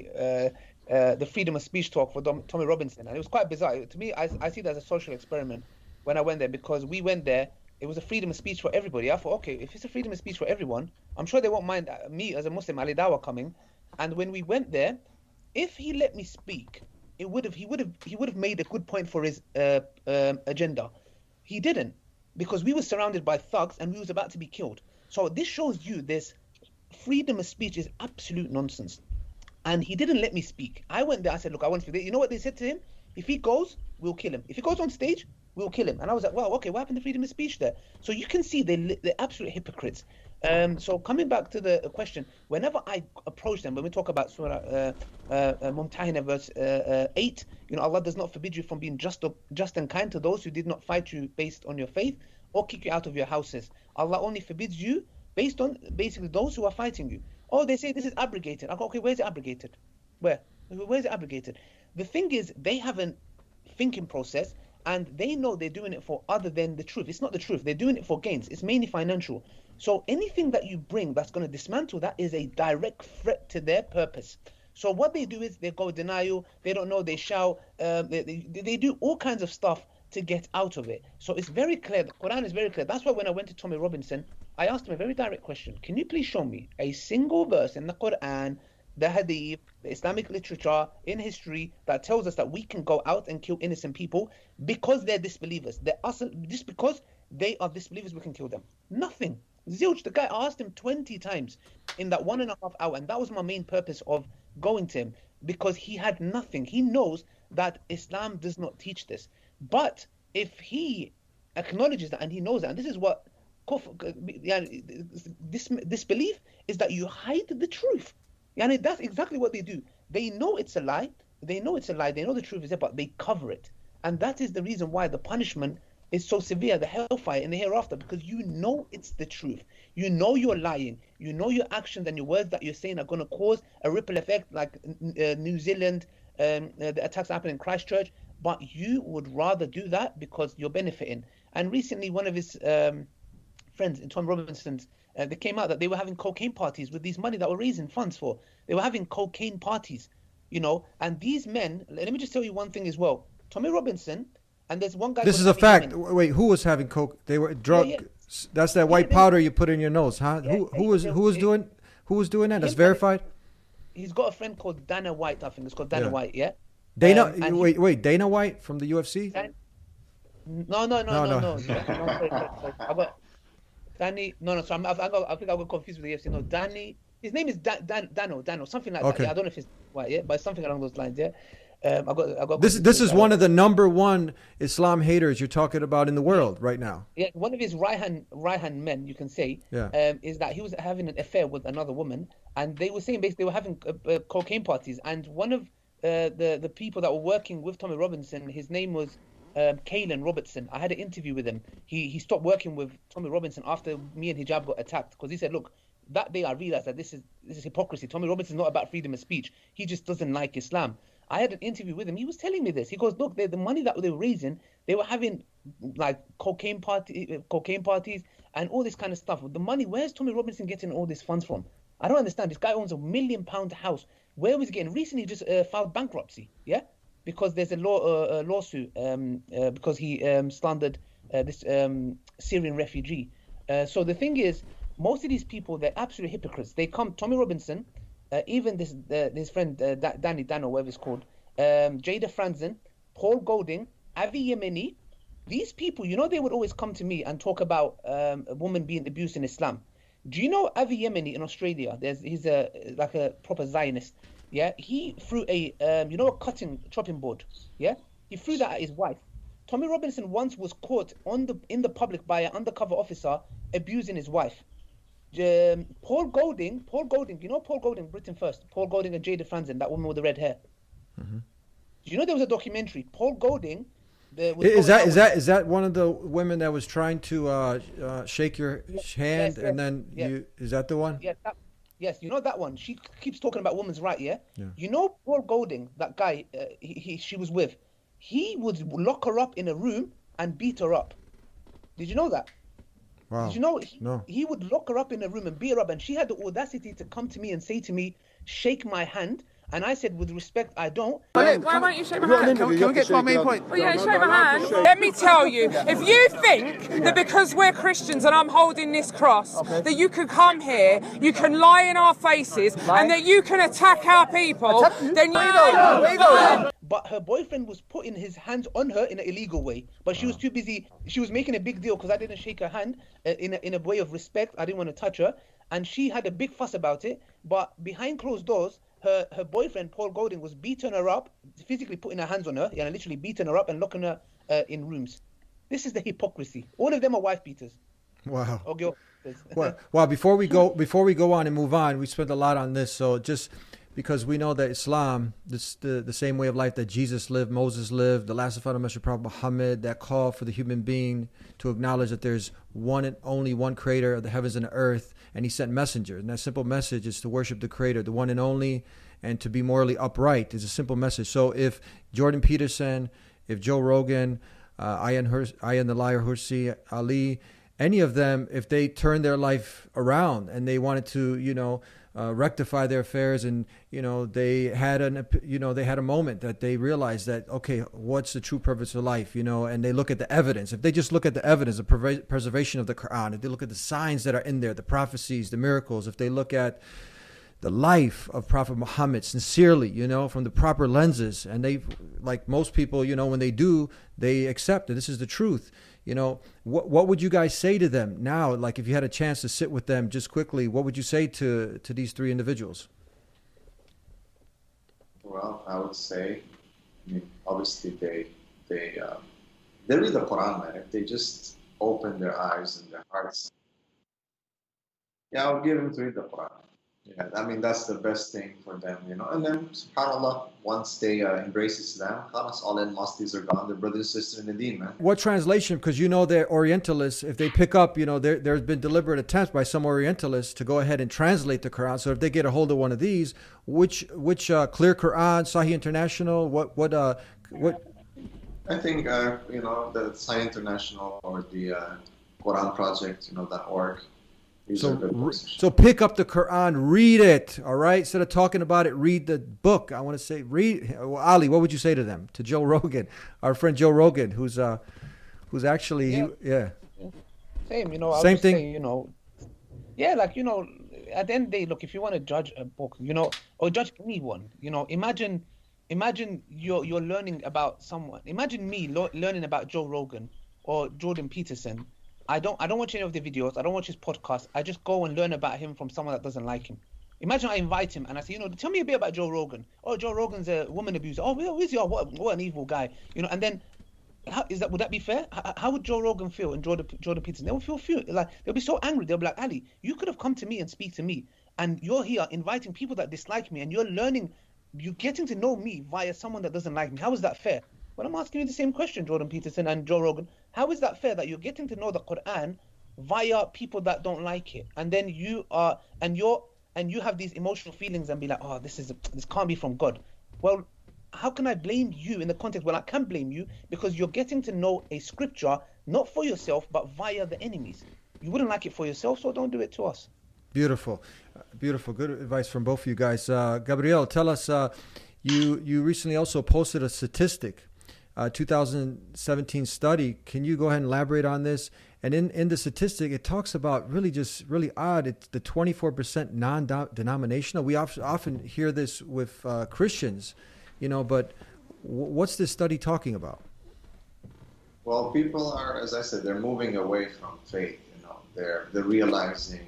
freedom of speech talk for Tommy Robinson, and it was quite bizarre to me. I see it as a social experiment when I went there, because we went there. It was a freedom of speech for everybody. I thought, okay, if it's a freedom of speech for everyone, I'm sure they won't mind me as a Muslim, Ali Dawah, coming. And when we went there, if he let me speak, he would have made a good point for his agenda. He didn't, because we were surrounded by thugs and we was about to be killed. So this shows you this freedom of speech is absolute nonsense. And he didn't let me speak. I went there. I said, look, I want to speak. You know what they said to him? If he goes, we'll kill him. If he goes on stage, we'll kill him. And I was like, wow, okay, what happened to freedom of speech there? So you can see they're absolute hypocrites. So coming back to the question, whenever I approach them, when we talk about Surah Mumtahina verse 8, Allah does not forbid you from being just and kind to those who did not fight you based on your faith or kick you out of your houses. Allah only forbids you based on basically those who are fighting you. Oh, they say this is abrogated. I go, okay, where's it abrogated? Where's it abrogated? The thing is, they have a thinking process, and they know they're doing it for other than the truth. It's not the truth. They're doing it for gains. It's mainly financial. So anything that you bring that's going to dismantle that is a direct threat to their purpose. So what they do is they go denial. They don't know. They shout. They do all kinds of stuff to get out of it. So it's very clear. The Quran is very clear. That's why when I went to Tommy Robinson, I asked him a very direct question. Can you please show me a single verse in the Quran, the Hadith, the Islamic literature, in history that tells us that we can go out and kill innocent people because they're disbelievers? Just because they are disbelievers, we can kill them. Nothing. Zilch, the guy, asked him 20 times in that 1.5 hours, and that was my main purpose of going to him, because he had nothing. He knows that Islam does not teach this. But if he acknowledges that and he knows that, and this is what disbelief is, that you hide the truth. And that's exactly what they do. They know it's a lie. They know it's a lie. They know the truth is there, but they cover it. And that is the reason why the punishment is so severe, the hellfire in the hereafter, because you know it's the truth. You know you're lying. You know your actions and your words that you're saying are going to cause a ripple effect, like New Zealand, the attacks happened in Christchurch. But you would rather do that because you're benefiting. And recently, one of his friends, Tom Robinson's, they came out that they were having cocaine parties with these money that were raising funds for. They were having cocaine parties, And these men, let me just tell you one thing as well. Tommy Robinson, and there's one guy. This is a fact. Wait, who was having coke? They were drug. Yeah. That's that white powder you put in your nose, huh? Yeah, who was doing that? That's verified. He's got a friend called Dana White. I think it's called Dana White. Yeah. Dana. Wait. Dana White from the UFC. No. I got Danny. No. So I think I got confused with the UFC. No, Danny. His name is Dano, something like that. Yeah, I don't know if it's white. Yeah, but something along those lines. Yeah. I got. This is one of the number one Islam haters you're talking about in the world right now. Yeah, one of his Raihan men, you can say, is that he was having an affair with another woman, and they were saying basically they were having cocaine parties, and one of the people that were working with Tommy Robinson, his name was Kalen Robertson. I had an interview with him. He stopped working with Tommy Robinson after me and Hijab got attacked, because he said, look, that day I realized that this is hypocrisy. Tommy Robinson is not about freedom of speech. He just doesn't like Islam. I had an interview with him. He was telling me this. He goes, look, the money that they were raising, they were having like cocaine parties and all this kind of stuff. The money, where's Tommy Robinson getting all these funds from? I don't understand. This guy owns $1 million house. Where was he getting? Recently, just filed bankruptcy. Yeah, because there's a lawsuit because he slandered this Syrian refugee. So the thing is, most of these people, they're absolute hypocrites. They come, Tommy Robinson, even this friend Danny Dano, whatever it's called, Jada Franzen, Paul Golding, Avi Yemeni. These people, you know, they would always come to me and talk about a woman being abused in Islam. Do you know Avi Yemeni in Australia? He's like a proper Zionist. Yeah, he threw a chopping board. Yeah, he threw that at his wife. Tommy Robinson once was caught in the public by an undercover officer abusing his wife. Paul Golding, you know Paul Golding, Britain First. Paul Golding and Jada Franzen, that woman with the red hair. Mm-hmm. Do you know there was a documentary? Paul Golding. Is that one of the women that was trying to shake your hand, and then you? Is that the one? Yes, you know that one. She keeps talking about women's right. Yeah. You know Paul Golding, that guy she was with. He would lock her up in a room and beat her up. Did you know that? Wow. Did you know? No. He would lock her up in a room and beat her up, and she had the audacity to come to me and say to me, "Shake my hand." And I said, with respect, I don't. Why won't you shake my hand? Can we get to my main point? Well, yeah, shake my hand. Let me tell you, if you think that because we're Christians and I'm holding this cross, that you can come here, you can lie in our faces, and that you can attack our people, then you... But her boyfriend was putting his hands on her in an illegal way. But she was too busy. She was making a big deal because I didn't shake her hand in a way of respect. I didn't want to touch her. And she had a big fuss about it. But behind closed doors, her boyfriend, Paul Golding, was beating her up, physically putting her hands on her, and literally beating her up and locking her in rooms. This is the hypocrisy. All of them are wife beaters. Wow. Or girl beaters. Well, before we go on and move on, we spent a lot on this. So just because we know that Islam, the same way of life that Jesus lived, Moses lived, the last and final message of Prophet Muhammad, that call for the human being to acknowledge that there's one and only one creator of the heavens and the earth, and he sent messengers. And that simple message is to worship the creator, the one and only, and to be morally upright is a simple message. So if Jordan Peterson, if Joe Rogan, Ayaan the Liar, Hirsi Ali, any of them, if they turned their life around and they wanted to, rectify their affairs, and they had a moment that they realized that, okay, what's the true purpose of life, and they look at the evidence. If they just look at the evidence, the preservation of the Quran, if they look at the signs that are in there, the prophecies, the miracles, if they look at the life of Prophet Muhammad sincerely, from the proper lenses, and they, like most people, when they do, they accept that this is the truth. What would you guys say to them now? Like, if you had a chance to sit with them just quickly, what would you say to these three individuals? Well, I would say, obviously they read the Quran, man. If they just open their eyes and their hearts, I would give them to read the Quran. Yeah, that's the best thing for them, And then, subhanAllah, once they embrace Islam, all animosities are gone. They're brothers and sisters in the deen, man. What translation? Because they're Orientalists. If they pick up, there's been deliberate attempts by some Orientalists to go ahead and translate the Quran. So if they get a hold of one of these, which Clear Quran, Sahih International, what? I think the Sahih International or the Quran Project, .org. So pick up the Quran, read it, all right? Instead of talking about it, read the book. I want to say, Ali, what would you say to them? To Joe Rogan, our friend Joe Rogan, who's actually, Same, Same thing. Say, at the end of the day, look, if you want to judge a book, or judge anyone, imagine you're learning about someone. Imagine me learning about Joe Rogan or Jordan Peterson. I don't watch any of the videos. I don't watch his podcast. I just go and learn about him from someone that doesn't like him. Imagine I invite him and I say, tell me a bit about Joe Rogan. Oh, Joe Rogan's a woman abuser. Oh, who is he? Oh, what an evil guy. And then, would that be fair? How would Joe Rogan feel and Jordan Peterson? They would feel like they'll be so angry. They'll be like, Ali, you could have come to me and speak to me, and you're here inviting people that dislike me, and you're learning you're getting to know me via someone that doesn't like me. How is that fair? Well, I'm asking you the same question, Jordan Peterson and Joe Rogan. How is that fair that you're getting to know the Quran via people that don't like it, and then you have these emotional feelings and be like, oh, this can't be from God? Well, how can I blame you in the context? Well, I can blame you because you're getting to know a scripture not for yourself but via the enemies. You wouldn't like it for yourself, so don't do it to us. Beautiful. Beautiful. Good advice from both of you guys. Gabriel, tell us, you recently also posted a statistic, 2017 study. Can you go ahead and elaborate on this? And in the statistic, it talks about really odd. It's the 24% non-denominational. We often hear this with Christians, but what's this study talking about? Well, people are, as I said, they're moving away from faith. They're realizing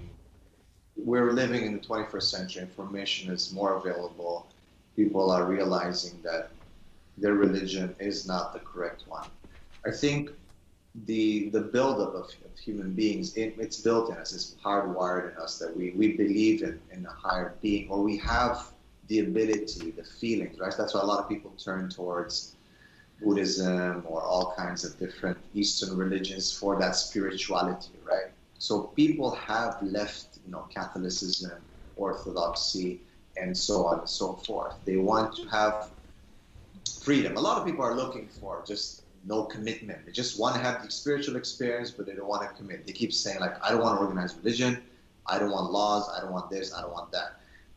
we're living in the 21st century. Information is more available. People are realizing that their religion is not the correct one. I think the buildup of human beings, it's built in us, it's hardwired in us that we believe in a higher being, or we have the ability, the feelings, right? That's why a lot of people turn towards Buddhism or all kinds of different Eastern religions for that spirituality, right? So people have left, Catholicism, Orthodoxy, and so on and so forth. They want to have freedom. A lot of people are looking for just no commitment. They just want to have the spiritual experience, but they don't want to commit. They keep saying, like, I don't want to organize religion. I don't want laws. I don't want this. I don't want that.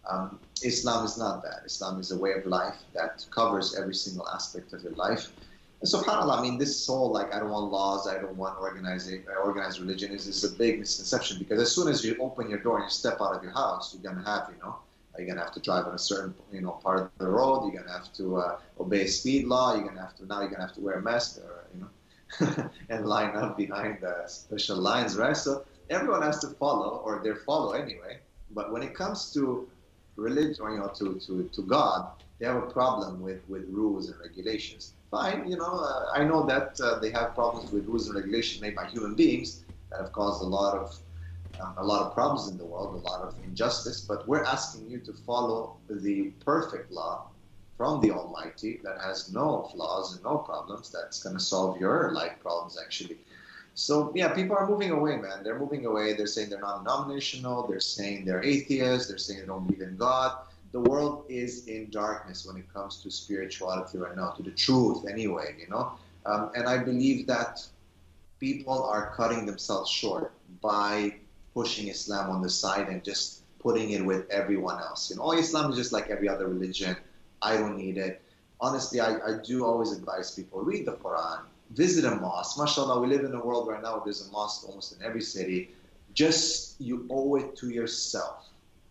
Islam is not that. Islam is a way of life that covers every single aspect of your life. And subhanAllah, this whole, I don't want laws, I don't want organized religion is a big misconception, because as soon as you open your door and you step out of your house, you're going to have, you're going to have to drive on a certain, part of the road, you're going to have to obey speed law, you're going to have to wear a mask, or, and line up behind the special lines, right? So everyone has to follow, or they follow anyway. But when it comes to religion, or, to God, they have a problem with rules and regulations. Fine, I know that they have problems with rules and regulations made by human beings that have caused a lot of problems in the world, a lot of injustice. But we're asking you to follow the perfect law from the Almighty that has no flaws and no problems. That's going to solve your life problems, actually. So yeah, people are moving away, man. They're moving away. They're saying they're non-denominational. They're saying they're atheists. They're saying they don't believe in God. The world is in darkness when it comes to spirituality right now, to the truth anyway, and I believe that people are cutting themselves short by pushing Islam on the side and just putting it with everyone else. Islam is just like every other religion. I don't need it. Honestly, I do always advise people, read the Quran, visit a mosque. MashaAllah, we live in a world right now where there's a mosque almost in every city. Just, you owe it to yourself.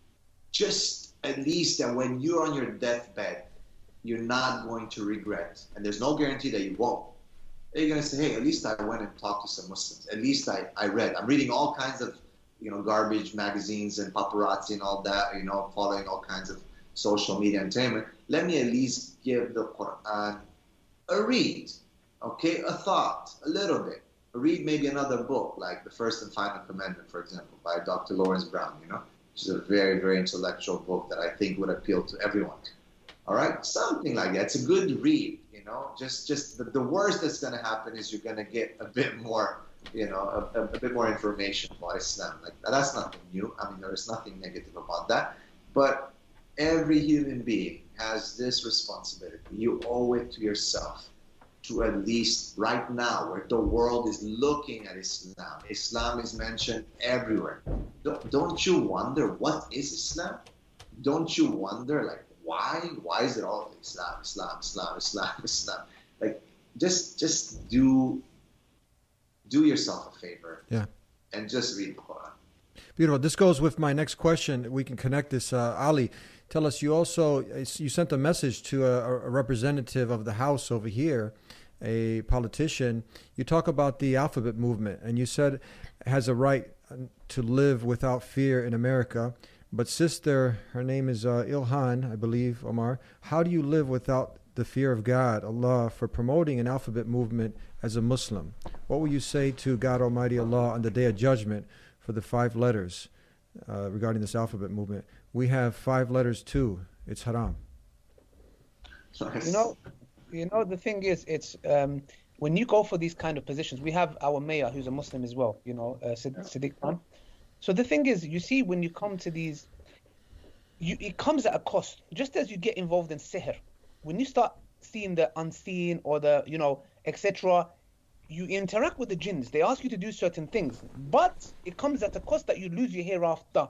Just at least that when you're on your deathbed, you're not going to regret. And there's no guarantee that you won't. You're going to say, hey, at least I went and talked to some Muslims. At least I read. I'm reading all kinds of, garbage magazines and paparazzi and all that, following all kinds of social media entertainment. Let me at least give the Quran a read, okay? A thought, a little bit. Read maybe another book, like The First and Final Commandment, for example, by Dr. Lawrence Brown, which is a very, very intellectual book that I think would appeal to everyone. All right? Something like that. It's a good read, Just the worst that's going to happen is you're going to get a bit more, a bit more information about Islam. That's nothing new. There's nothing negative about that. But every human being has this responsibility. You owe it to yourself to at least right now, where the world is looking at Islam. Islam is mentioned everywhere. Don't you wonder, what is Islam? Don't you wonder, why? Why is it all Islam? Just do yourself a favor. Yeah. And just read the Quran. Beautiful. This goes with my next question. We can connect this. Ali, tell us, you sent a message to a representative of the House over here, a politician. You talk about the alphabet movement, and you said it has a right to live without fear in America. But sister, her name is Ilhan, I believe, Omar. How do you live without the fear of God, Allah, for promoting an alphabet movement as a Muslim? What will you say to God Almighty Allah on the Day of Judgment for the 5 letters regarding this alphabet movement? We have 5 letters too. It's haram. You know, the thing is, it's when you go for these kind of positions, we have our mayor who's a Muslim as well, Sadiq Khan. So the thing is, you see, when you come to these, it comes at a cost. Just as you get involved in sihr, when you start seeing the unseen or the, etc., you interact with the jinns. They ask you to do certain things, but it comes at a cost that you lose your hereafter.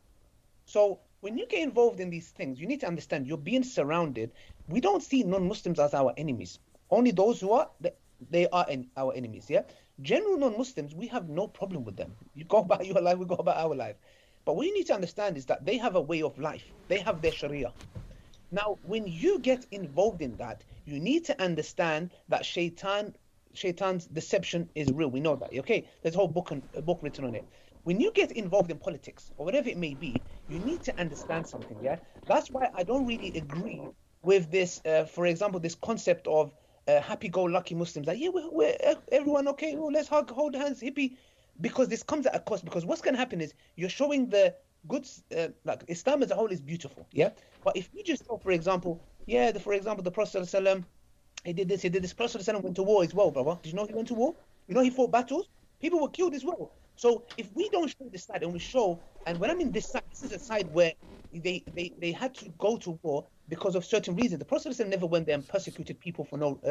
So when you get involved in these things, you need to understand you're being surrounded. We don't see non-Muslims as our enemies. Only those who are, they are our enemies, yeah? General non-Muslims, we have no problem with them. You go about your life, we go about our life. But what you need to understand is that they have a way of life. They have their Sharia. Now, when you get involved in that, you need to understand that Shaitan's deception is real. We know that, okay? There's a whole book written on it. When you get involved in politics, or whatever it may be, you need to understand something, yeah? That's why I don't really agree with this, for example, this concept of happy-go-lucky Muslims. Like, yeah, we're everyone okay? Well, let's hold hands, hippie. Because this comes at a cost. Because what's going to happen is you're showing the goods, like Islam as a whole is beautiful, yeah? But if you just show, for example, the Prophet ﷺ, he did this. Prophet ﷺ went to war as well, brother. Did you know he went to war? You know he fought battles? People were killed as well. So if we don't show this side and we show, and when I mean this side, this is a side where they had to go to war because of certain reasons. The Prophet ﷺ never went there and persecuted people for no,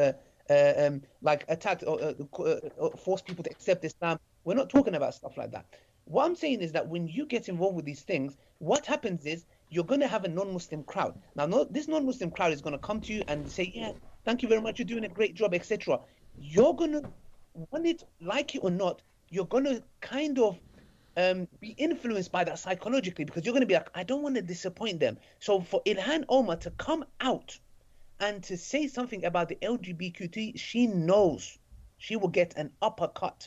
like attacked or forced people to accept Islam. We're not talking about stuff like that. What I'm saying is that when you get involved with these things, what happens is you're going to have a non-Muslim crowd. Now, this non-Muslim crowd is going to come to you and say, yeah, thank you very much, you're doing a great job, etc. You're going to, want it, like it or not, you're going to kind of be influenced by that psychologically, because you're going to be like, I don't want to disappoint them. So for Ilhan Omar to come out and to say something about the LGBTQ, she knows she will get an uppercut.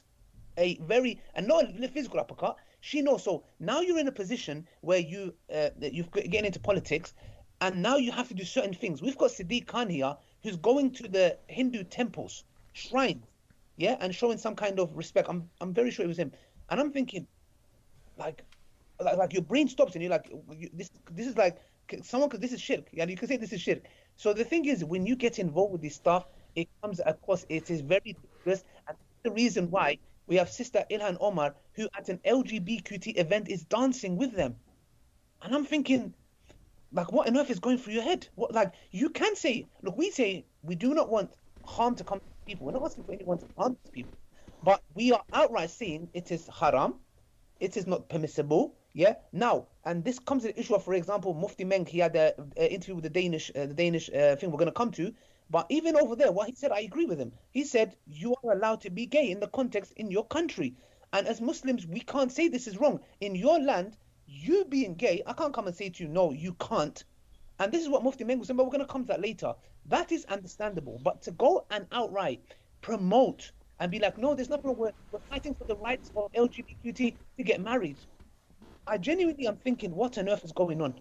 And not a physical uppercut. She knows. So now you're in a position where you've getting into politics, and now you have to do certain things. We've got Sadiq Khan here, who's going to the Hindu temples, shrines, yeah, and showing some kind of respect. I'm very sure it was him, and I'm thinking, like your brain stops, and you're like, this is like someone, because this is shirk. Yeah, you can say this is shirk. So the thing is, when you get involved with this stuff, it comes at cost. It is very dangerous, and that's the reason why we have Sister Ilhan Omar, who at an LGBTQ event is dancing with them. And I'm thinking, like, what on earth is going through your head? What, like, you can say, look, we say we do not want harm to come to people. We're not asking for anyone to harm people. But we are outright saying it is haram. It is not permissible. Yeah. Now, and this comes to the issue of, for example, Mufti Meng, he had an interview with the Danish thing we're going to come to. But even over there, what he said, I agree with him. He said, you are allowed to be gay in the context in your country. And as Muslims, we can't say this is wrong. In your land, you being gay, I can't come and say to you, no, you can't. And this is what Mufti Meng was saying, but we're going to come to that later. That is understandable. But to go and outright promote and be like, no, there's nothing wrong. We're fighting for the rights of LGBTQ to get married. I genuinely am thinking, what on earth is going on?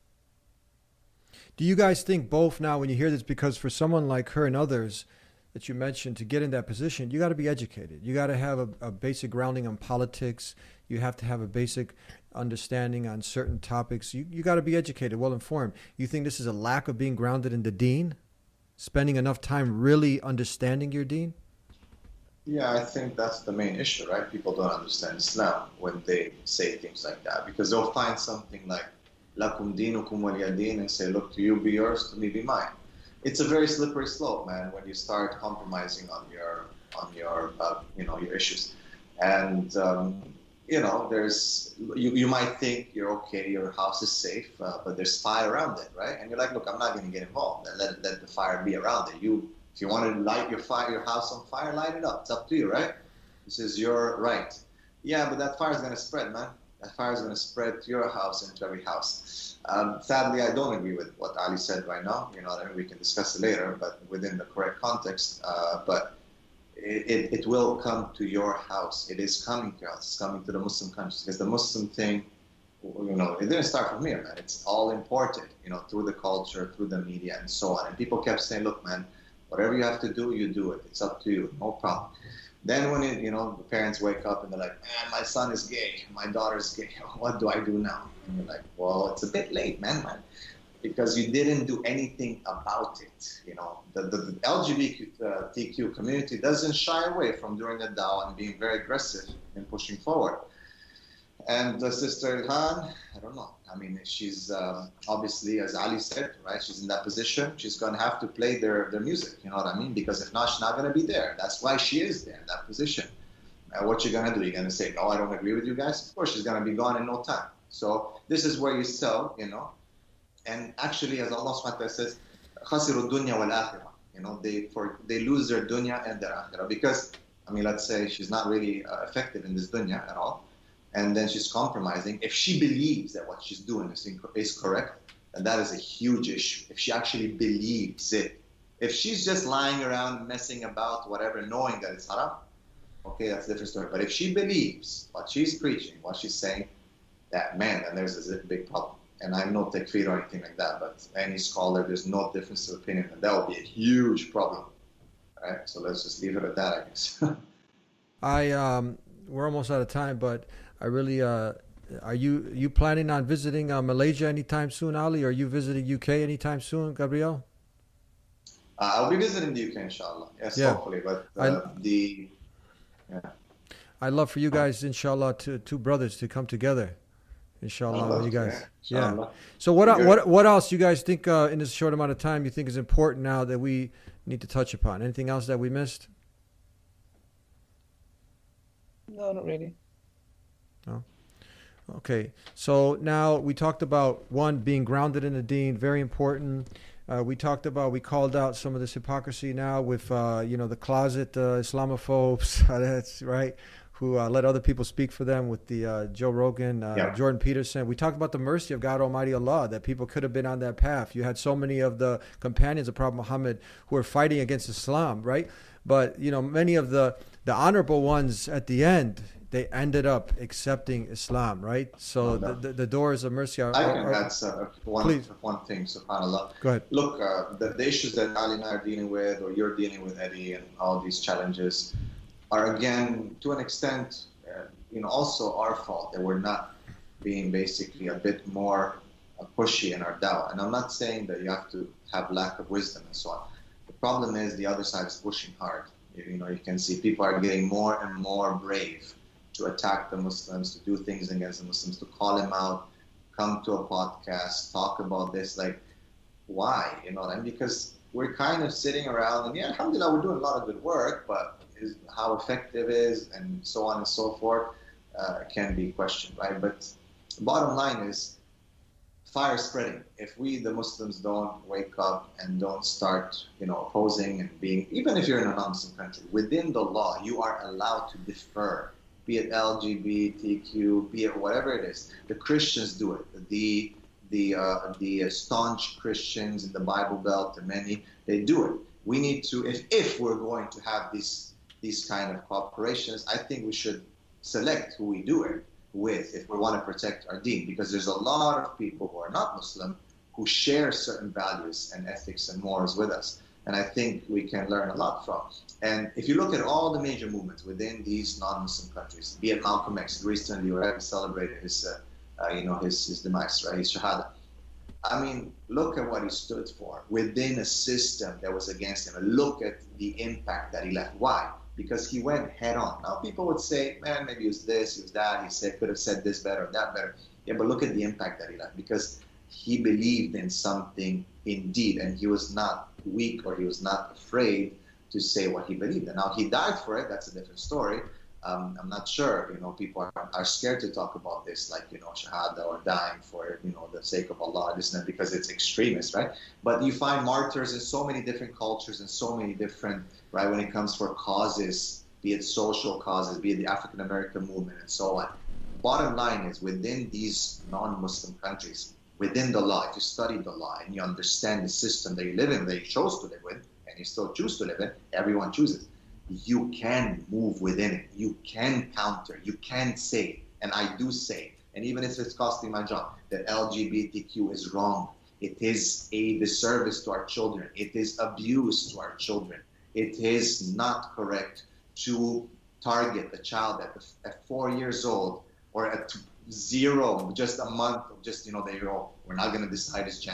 Do you guys think both now when you hear this, because for someone like her and others that you mentioned, to get in that position, you got to be educated. You got to have a basic grounding on politics. You have to have a basic understanding on certain topics. You got to be educated, well informed. You think this is a lack of being grounded in the deen? Spending enough time really understanding your deen? Yeah, I think that's the main issue, right? People don't understand Islam when they say things like that, because they'll find something like lakum dinukum waliya din and say, look, to you be yours, to me be mine. It's a very slippery slope, man, when you start compromising on your your issues. And there's you might think you're okay, your house is safe, but there's fire around it, right? And you're like, look, I'm not going to get involved. Let the fire be around it. If you want to light your house on fire, light it up. It's up to you, right? This is your right. Yeah, but that fire is going to spread, man. That fire is going to spread to your house and to every house. Sadly, I don't agree with what Ali said right now. You know what I mean? We can discuss it later, but within the correct context. But it will come to your house. It is coming to us. It's coming to the Muslim countries, because the Muslim thing, it didn't start from here, man. It's all imported, through the culture, through the media, and so on. And people kept saying, look, man, whatever you have to do, you do it. It's up to you. No problem. Then when the parents wake up and they're like, man, my son is gay, my daughter's gay, what do I do now? And you're like, well, it's a bit late, man. because you didn't do anything about it. You know, the LGBTQ community doesn't shy away from doing the dawah and being very aggressive in pushing forward. And Sister Ilhan, I don't know. I mean, she's obviously, as Ali said, right? She's in that position. She's going to have to play their music. You know what I mean? Because if not, she's not going to be there. That's why she is there in that position. What you going to do? You're going to say, no, I don't agree with you guys? Of course, she's going to be gone in no time. So this is where you sell, you know. And actually, as Allah subhanahu wa ta'ala says, خَسِرُوا الدُّنْيَا وَالْآخِرَةِ. You know, they lose their dunya and their akhirah. Because, I mean, let's say she's not really effective in this dunya at all. And then she's compromising. If she believes that what she's doing is correct, then that is a huge issue. If she actually believes it. If she's just lying around, messing about, whatever, knowing that it's haram, okay, that's a different story. But if she believes what she's preaching, what she's saying, that, man, then there's a big problem. And I'm not takfir or anything like that, but any scholar, there's no difference of opinion, and that would be a huge problem. All right? So let's just leave it at that, I guess. We're almost out of time, but I really, are you planning on visiting Malaysia anytime soon, Ali? Are you visiting UK anytime soon, Gabriel? I'll be visiting the UK, inshallah. Yes, yeah. Hopefully. But I'd love for you guys, inshallah, two brothers to come together. Inshallah, you guys. Yeah. So what else you guys think in this short amount of time you think is important now that we need to touch upon? Anything else that we missed? No, not really. No. Okay. So now we talked about one, being grounded in the deen, very important. We called out some of this hypocrisy now with the closet Islamophobes. That's right. Who let other people speak for them with the Joe Rogan, Jordan Peterson. We talked about the mercy of God Almighty Allah, that people could have been on that path. You had so many of the companions of Prophet Muhammad who were fighting against Islam, right? But, many of the honorable ones at the end, they ended up accepting Islam, right? So the doors of mercy are... I think that's one thing, subhanAllah. Go ahead. Look, the issues that Ali and I are dealing with, or you're dealing with, Eddie, and all these challenges are, again, to an extent, also our fault that we're not being basically a bit more pushy in our da'wah. And I'm not saying that you have to have lack of wisdom and so on. The problem is the other side is pushing hard. You can see people are getting more and more brave to attack the Muslims, to do things against the Muslims, to call them out, come to a podcast, talk about this. Like, why? You know what I mean? Because we're kind of sitting around and, alhamdulillah, we're doing a lot of good work, but how effective is and so on and so forth can be questioned, right? But bottom line is fire spreading. If we, the Muslims, don't wake up and don't start, opposing and being, even if you're in a non-Muslim country, within the law, you are allowed to defer, be it LGBTQ, be it whatever it is. The Christians do it. The staunch Christians in the Bible Belt, the many, they do it. We need to, if we're going to have these kind of cooperations, I think we should select who we do it with if we want to protect our deen, because there's a lot of people who are not Muslim who share certain values and ethics and morals with us, and I think we can learn a lot from. And if you look at all the major movements within these non-Muslim countries, be it Malcolm X, recently we celebrated his demise, right, his shahada. I mean, look at what he stood for within a system that was against him, and look at the impact that he left. Why? Because he went head on. Now, people would say, man, maybe it was this, it was that, could have said this better, that better. Yeah, but look at the impact that he left, because he believed in something indeed, and he was not weak or he was not afraid to say what he believed in. Now, he died for it, that's a different story. I'm not sure, people are scared to talk about this, like, shahada or dying for, the sake of Allah, this and that, because it's extremist, right? But you find martyrs in so many different cultures and so many different, right, when it comes for causes, be it social causes, be it the African American movement and so on. Bottom line is, within these non-Muslim countries, within the law, if you study the law and you understand the system that you live in, that you chose to live with, and you still choose to live in, everyone chooses. You can move within it. You can counter. You can say, and I do say, and even if it's costing my job, that LGBTQ is wrong. It is a disservice to our children. It is abuse to our children. It is not correct to target a child at 4 years old or at 0, just a month of just, we're not going to decide his gender.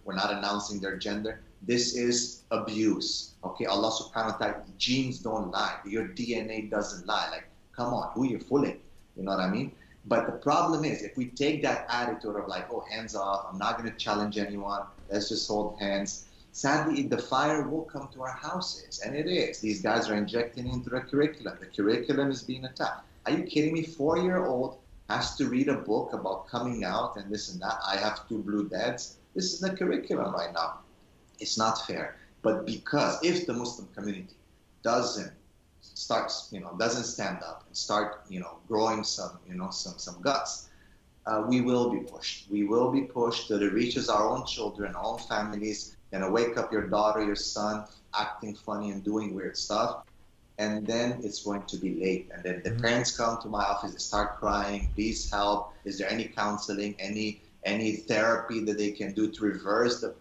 We're not announcing their gender. This is abuse. Okay, Allah subhanahu wa ta'ala, genes don't lie. Your DNA doesn't lie. Like, come on, who you fooling? You know what I mean? But the problem is, if we take that attitude of like, oh, hands off, I'm not going to challenge anyone, let's just hold hands. Sadly, the fire will come to our houses, and it is. These guys are injecting into the curriculum. The curriculum is being attacked. Are you kidding me? 4-year-old has to read a book about coming out and this and that. I have 2 blue dads. This is the curriculum right now. It's not fair. But because if the Muslim community doesn't stand up and start, growing some guts, we will be pushed. We will be pushed till it reaches our own children, our own families, and wake up your daughter, your son, acting funny and doing weird stuff. And then it's going to be late. And then the parents come to my office and start crying, please help. Is there any counseling, any therapy that they can do to reverse the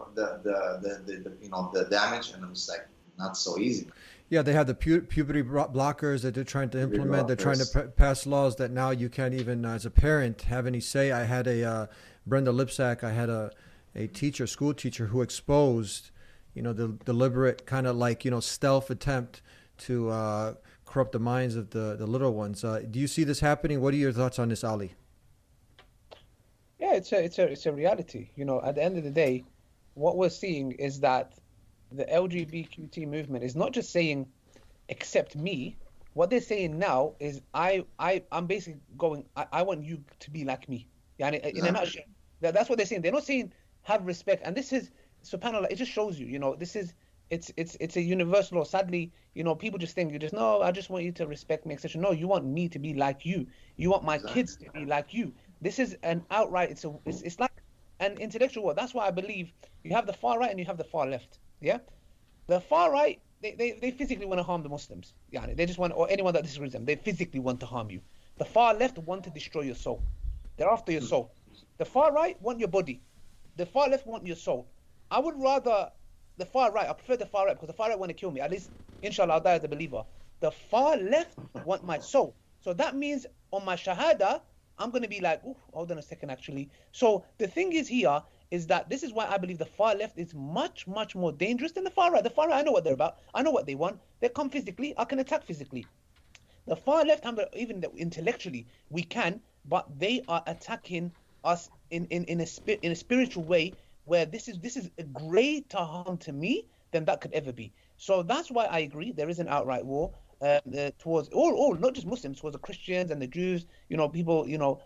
damage? And I'm just like, not so easy. Yeah, they have the puberty blockers that they're trying to implement. They're trying to pass laws that now you can't even, as a parent, have any say. I had Brenda Lipsack, I had a school teacher who exposed, the deliberate kind of like, stealth attempt to corrupt the minds of the little ones. Do you see this happening? What are your thoughts on this, Ali? Yeah, it's a reality. At the end of the day, what we're seeing is that the LGBTQ movement is not just saying, accept me. What they're saying now is, I'm basically going, I want you to be like me. Yeah, in a nutshell, that's what they're saying. They're not saying have respect. And this is, subhanAllah, it just shows you, it's a universal law. Sadly, people just think, no, I just want you to respect me, etc. No, you want me to be like you. You want my kids to be like you. This is an outright, it's like an intellectual war. That's why I believe you have the far right and you have the far left. Yeah, the far right, they physically want to harm the Muslims. Yeah, they just want, or anyone that disagrees with them, they physically want to harm you. The far left want to destroy your soul. They're after your soul. The far right want your body. The far left want your soul. I would rather the far right. I prefer the far right because the far right want to kill me. At least, inshallah, I'll die as a believer. The far left want my soul. So that means on my shahada, I'm going to be like, oh, hold on a second, actually. So the thing is here is that this is why I believe the far left is much, much more dangerous than the far right. The far right, I know what they're about. I know what they want. They come physically. I can attack physically. The far left, even intellectually, we can, but they are attacking us in a spiritual way where this is a greater harm to me than that could ever be. So that's why I agree there is an outright war towards all, not just Muslims, towards the Christians and the Jews, people,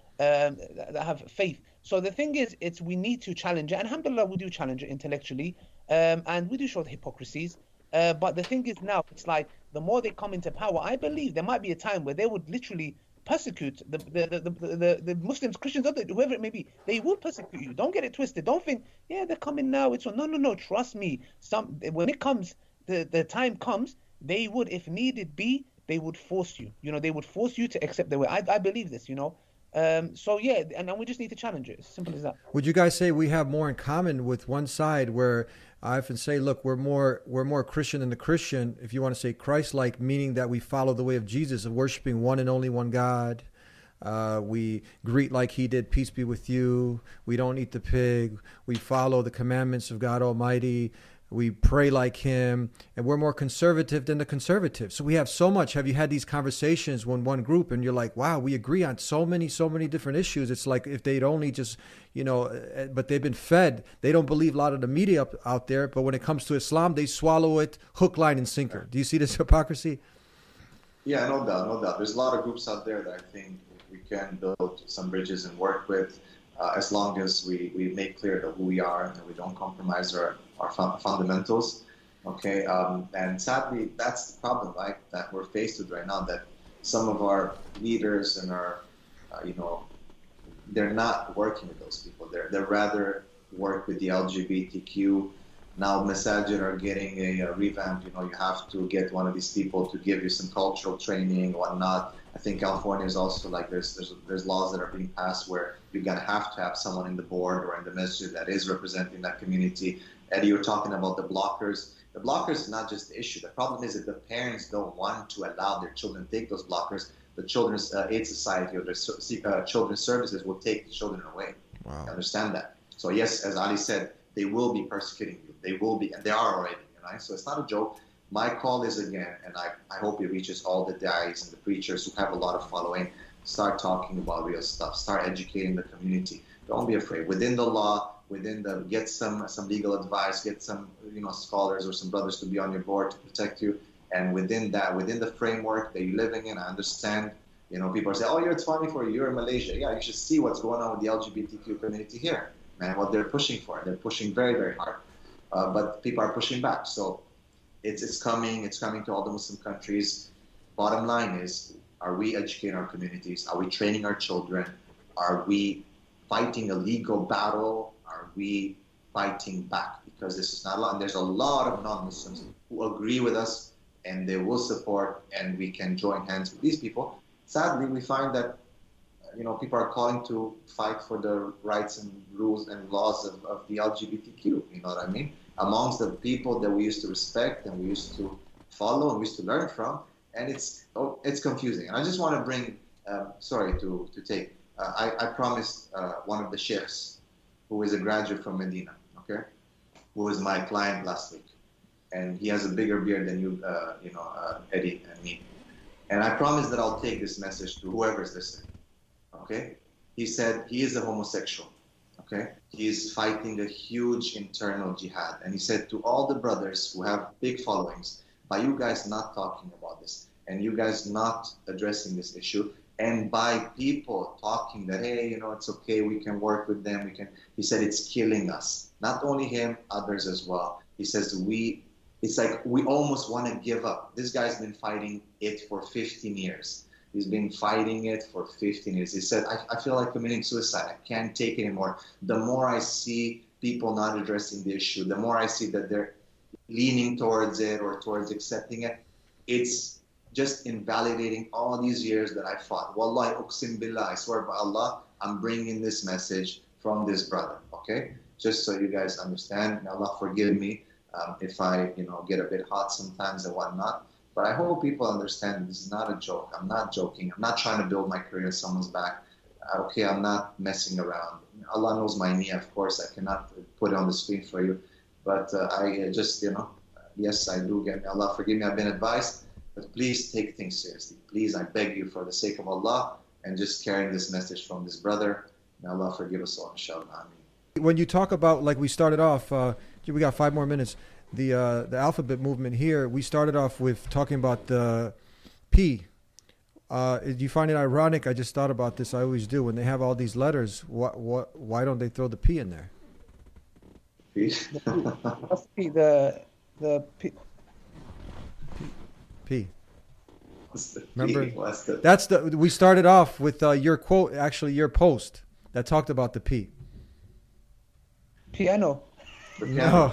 that have faith. So the thing is, we need to challenge it, and alhamdulillah, we do challenge it intellectually, and we do show the hypocrisies. But the thing is now, it's like the more they come into power, I believe there might be a time where they would literally persecute the Muslims, Christians, whoever it may be. They will persecute you. Don't get it twisted. Don't think, yeah, they're coming now. It's no. Trust me. When it comes, the time comes, they would, if needed be, they would force you. They would force you to accept their way. I believe this. So yeah, and then we just need to challenge it. As simple as that. Would you guys say we have more in common with one side, where I often say, look, we're more Christian than the Christian, if you want to say Christ-like, meaning that we follow the way of Jesus, of worshiping one and only one God. We greet like he did, peace be with you. We don't eat the pig. We follow the commandments of God Almighty. We pray like him, and we're more conservative than the conservatives. So we have so much. Have you had these conversations when one group and you're like, wow, we agree on so many different issues. It's like if they'd only just, but they've been fed. They don't believe a lot of the media out there, but when it comes to Islam, they swallow it hook, line, and sinker. Do you see this hypocrisy? Yeah, no doubt. There's a lot of groups out there that I think we can build some bridges and work with, as long as we make clear that who we are and we don't compromise our fundamentals. Okay, and sadly, that's the problem, right, that we're faced with right now, that some of our leaders and our, they're not working with those people. They're rather work with the LGBTQ. Now, Masajid are getting a revamp. You have to get one of these people to give you some cultural training and whatnot. I think California is also like there's laws that are being passed where you're gonna have to have someone in the board or in the masjid that is representing that community. Eddie, you were talking about the blockers. The blockers is not just the issue. The problem is that the parents don't want to allow their children to take those blockers. The Children's Aid Society or the Children's Services will take the children away. Wow. You understand that? So yes, as Ali said, they will be persecuting you. They will be, and they are already, right? So it's not a joke. My call is again, and I hope it reaches all the da'is and the preachers who have a lot of following. Start talking about real stuff. Start educating the community. Don't be afraid. Within the law, get some legal advice, get some scholars or some brothers to be on your board to protect you. And within the framework that you're living in, I understand. People say, "Oh, it's funny for you. You're in Malaysia." Yeah, you should see what's going on with the LGBTQ community here, man. What they're pushing for. They're pushing very, very hard. But people are pushing back. So it's coming. It's coming to all the Muslim countries. Bottom line is, are we educating our communities? Are we training our children? Are we fighting a legal battle? Are we fighting back? Because this is not allowed. And there's a lot of non-Muslims who agree with us, and they will support, and we can join hands with these people. Sadly, we find that people are calling to fight for the rights and rules and laws of the LGBTQ. You know what I mean? Amongst the people that we used to respect and we used to follow and we used to learn from, and it's confusing. And I just want to bring, I promised one of the sheikhs, who is a graduate from Medina, okay, who was my client last week, and he has a bigger beard than you, Eddie and me. And I promise that I'll take this message to whoever's listening, okay? He said he is a homosexual, okay? He's fighting a huge internal jihad. And he said to all the brothers who have big followings, by you guys not talking about this, and you guys not addressing this issue, and by people talking that, hey, it's okay, we can work with them, he said it's killing us. Not only him, others as well. He says it's like we almost want to give up. This guy's been fighting it for 15 years. He's been fighting it for 15 years. He said, I feel like committing suicide. I can't take it anymore. The more I see people not addressing the issue, the more I see that they're leaning towards it or towards accepting it, it's just invalidating all these years that I fought. Wallahi, uqsim billah, I swear by Allah, I'm bringing this message from this brother, okay? Just so you guys understand. May Allah forgive me if I, get a bit hot sometimes and whatnot. But I hope people understand this is not a joke. I'm not joking. I'm not trying to build my career on someone's back. Okay, I'm not messing around. Allah knows my knee, of course. I cannot put it on the screen for you. But I just, yes, I do get me. Allah forgive me. I've been advised. But please take things seriously. Please, I beg you for the sake of Allah, and just carrying this message from this brother. May Allah forgive us all, inshallah. Ameen. When you talk about, like we started off, we got 5 more minutes. The alphabet movement here, we started off with talking about the P. Do you find it ironic? I just thought about this. I always do. When they have all these letters, why don't they throw the P in there? P? What's P? The P. P. What's the P? Remember? What's the... That's we started off with your quote, actually your post that talked about the P. Piano. No.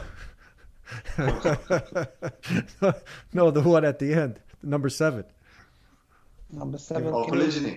No, the one at the end, number 7. Number 7. Oh, polygyny.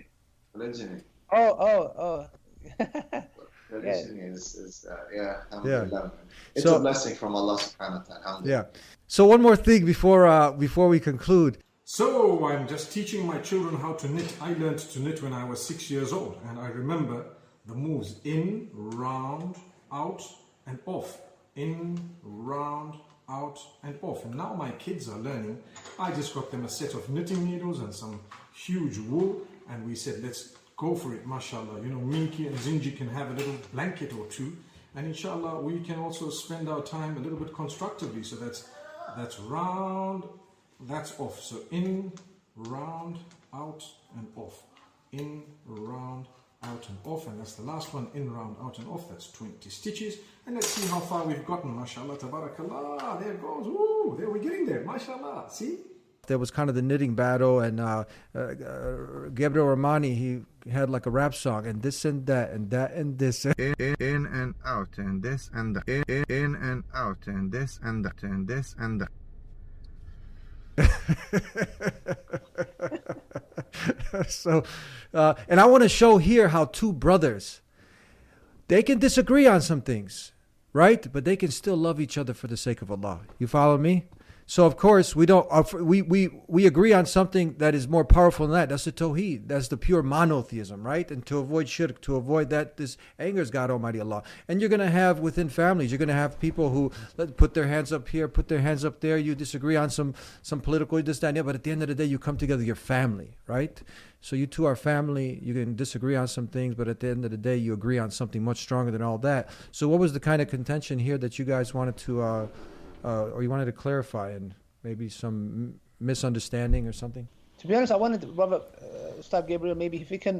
Oh. Polygyny is yeah. It's a blessing from Allah subhanahu wa ta'ala. Yeah. So one more thing before we conclude. So I'm just teaching my children how to knit. I learned to knit when I was 6 years old, and I remember the moves: in, round, out, and off. In, round, out, and off. And now my kids are learning. I just got them a set of knitting needles and some huge wool, and we said, let's go for it, mashallah. Minky and Zinji can have a little blanket or two, and inshallah we can also spend our time a little bit constructively. So that's round, that's off. So in, round, out, and off. In, round, out and off, and that's the last one. In, round, out and off. That's 20 stitches, and let's see how far we've gotten. Mashallah, tabarakallah, there it goes. Ooh, there we're getting there, mashallah. See, there was kind of the knitting battle, and Gabriel Romani, he had like a rap song, and this and that and that and this, in and out and this and that, in and out and this and that and this and that. So, and I want to show here how 2 brothers, they can disagree on some things, right? But they can still love each other for the sake of Allah. You follow me? So of course we don't. We agree on something that is more powerful than that. That's the Tawheed. That's the pure monotheism, right? And to avoid shirk, to avoid that, this angers God Almighty Allah. And you're gonna have within families, you're gonna have people who put their hands up here, put their hands up there. You disagree on some political this, that, and that. But at the end of the day, you come together. You're family, right? So you two are family. You can disagree on some things, but at the end of the day, you agree on something much stronger than all that. So what was the kind of contention here that you guys wanted to? Or you wanted to clarify and maybe some misunderstanding or something? To be honest, I wanted Brother Ustad Gabriel, maybe if he can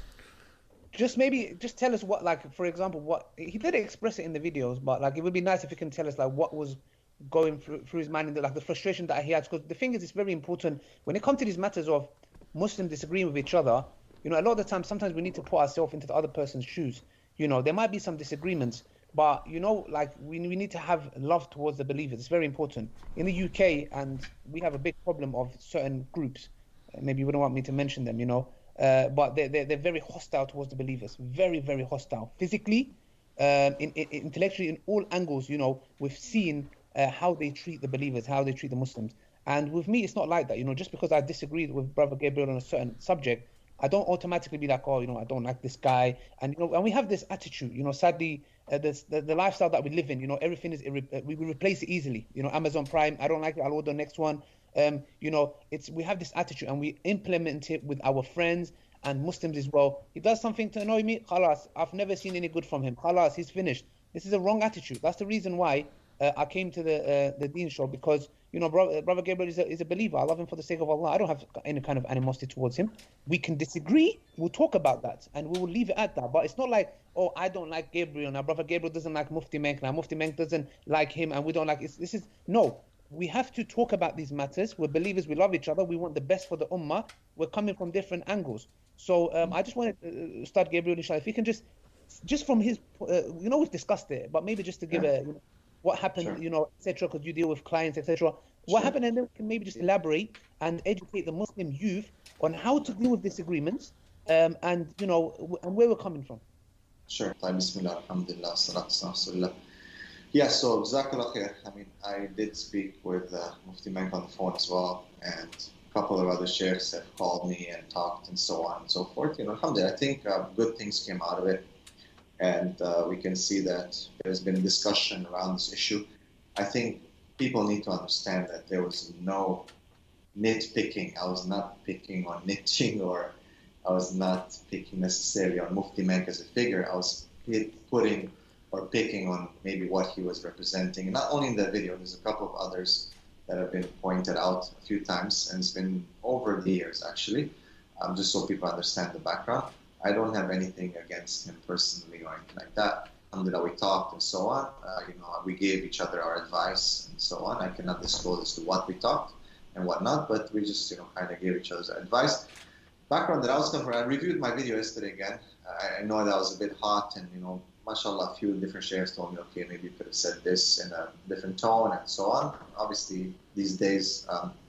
just tell us what, like, for example, what he did express it in the videos, but like it would be nice if he can tell us like what was going through his mind and the frustration that he had. Because the thing is, it's very important when it comes to these matters of Muslims disagreeing with each other. You know, a lot of the time, sometimes we need to put ourselves into the other person's shoes. You know, there might be some disagreements, but, you know, like we need to have love towards the believers. It's very important. In the UK, and we have a big problem of certain groups. Maybe you wouldn't want me to mention them, you know. But they're very hostile towards the believers. Very, very hostile. Physically, intellectually, in all angles, you know, we've seen how they treat the believers, how they treat the Muslims. And with me, it's not like that. You know, just because I disagreed with Brother Gabriel on a certain subject, I don't automatically be like, oh, you know, I don't like this guy. And, you know, and we have this attitude, you know, sadly, the lifestyle that we live in, you know, everything is, we replace it easily. You know, Amazon Prime, I don't like it, I'll order the next one. You know, we have this attitude and we implement it with our friends and Muslims as well. He does something to annoy me, khalas, I've never seen any good from him. Khalas, he's finished. This is a wrong attitude. That's the reason why I came to the Deen show, because, you know, Brother Gabriel is a believer. I love him for the sake of Allah. I don't have any kind of animosity towards him. We can disagree. We'll talk about that and we will leave it at that. But it's not like, oh, I don't like Gabriel. Now, Brother Gabriel doesn't like Mufti Menk. Now, Mufti Menk doesn't like him and we don't like it. No. We have to talk about these matters. We're believers. We love each other. We want the best for the ummah. We're coming from different angles. So I just wanted to start Gabriel, inshallah, if he can just from his, you know, we've discussed it, but maybe just to give what happened, sure, you know, etc., because you deal with clients, etc. What happened, and then we can maybe just elaborate and educate the Muslim youth on how to deal with disagreements, and, you know, and where we're coming from. Sure. Bismillah, alhamdulillah, salatu rasulullah. Yeah, so Jazakallah khair. I mean, I did speak with Mufti Menk on the phone as well, and a couple of other sheikhs have called me and talked and so on and so forth. You know, alhamdulillah, I think good things came out of it. And we can see that there's been a discussion around this issue. I think people need to understand that there was no nitpicking. I was not picking on knitting, or I was not picking necessarily on Mufti Menk as a figure. I was putting or picking on maybe what he was representing. And not only in that video, there's a couple of others that have been pointed out a few times, and it's been over the years actually, just so people understand the background. I don't have anything against him personally or anything like that. Alhamdulillah, we talked and so on. You know, we gave each other our advice and so on. I cannot disclose as to what we talked and whatnot, but we just, you know, kind of gave each other advice. Background that I was coming from, I reviewed my video yesterday again. I know that was a bit hot, and, you know, mashallah, a few different sheikhs told me, okay, maybe you could have said this in a different tone and so on. Obviously, these days,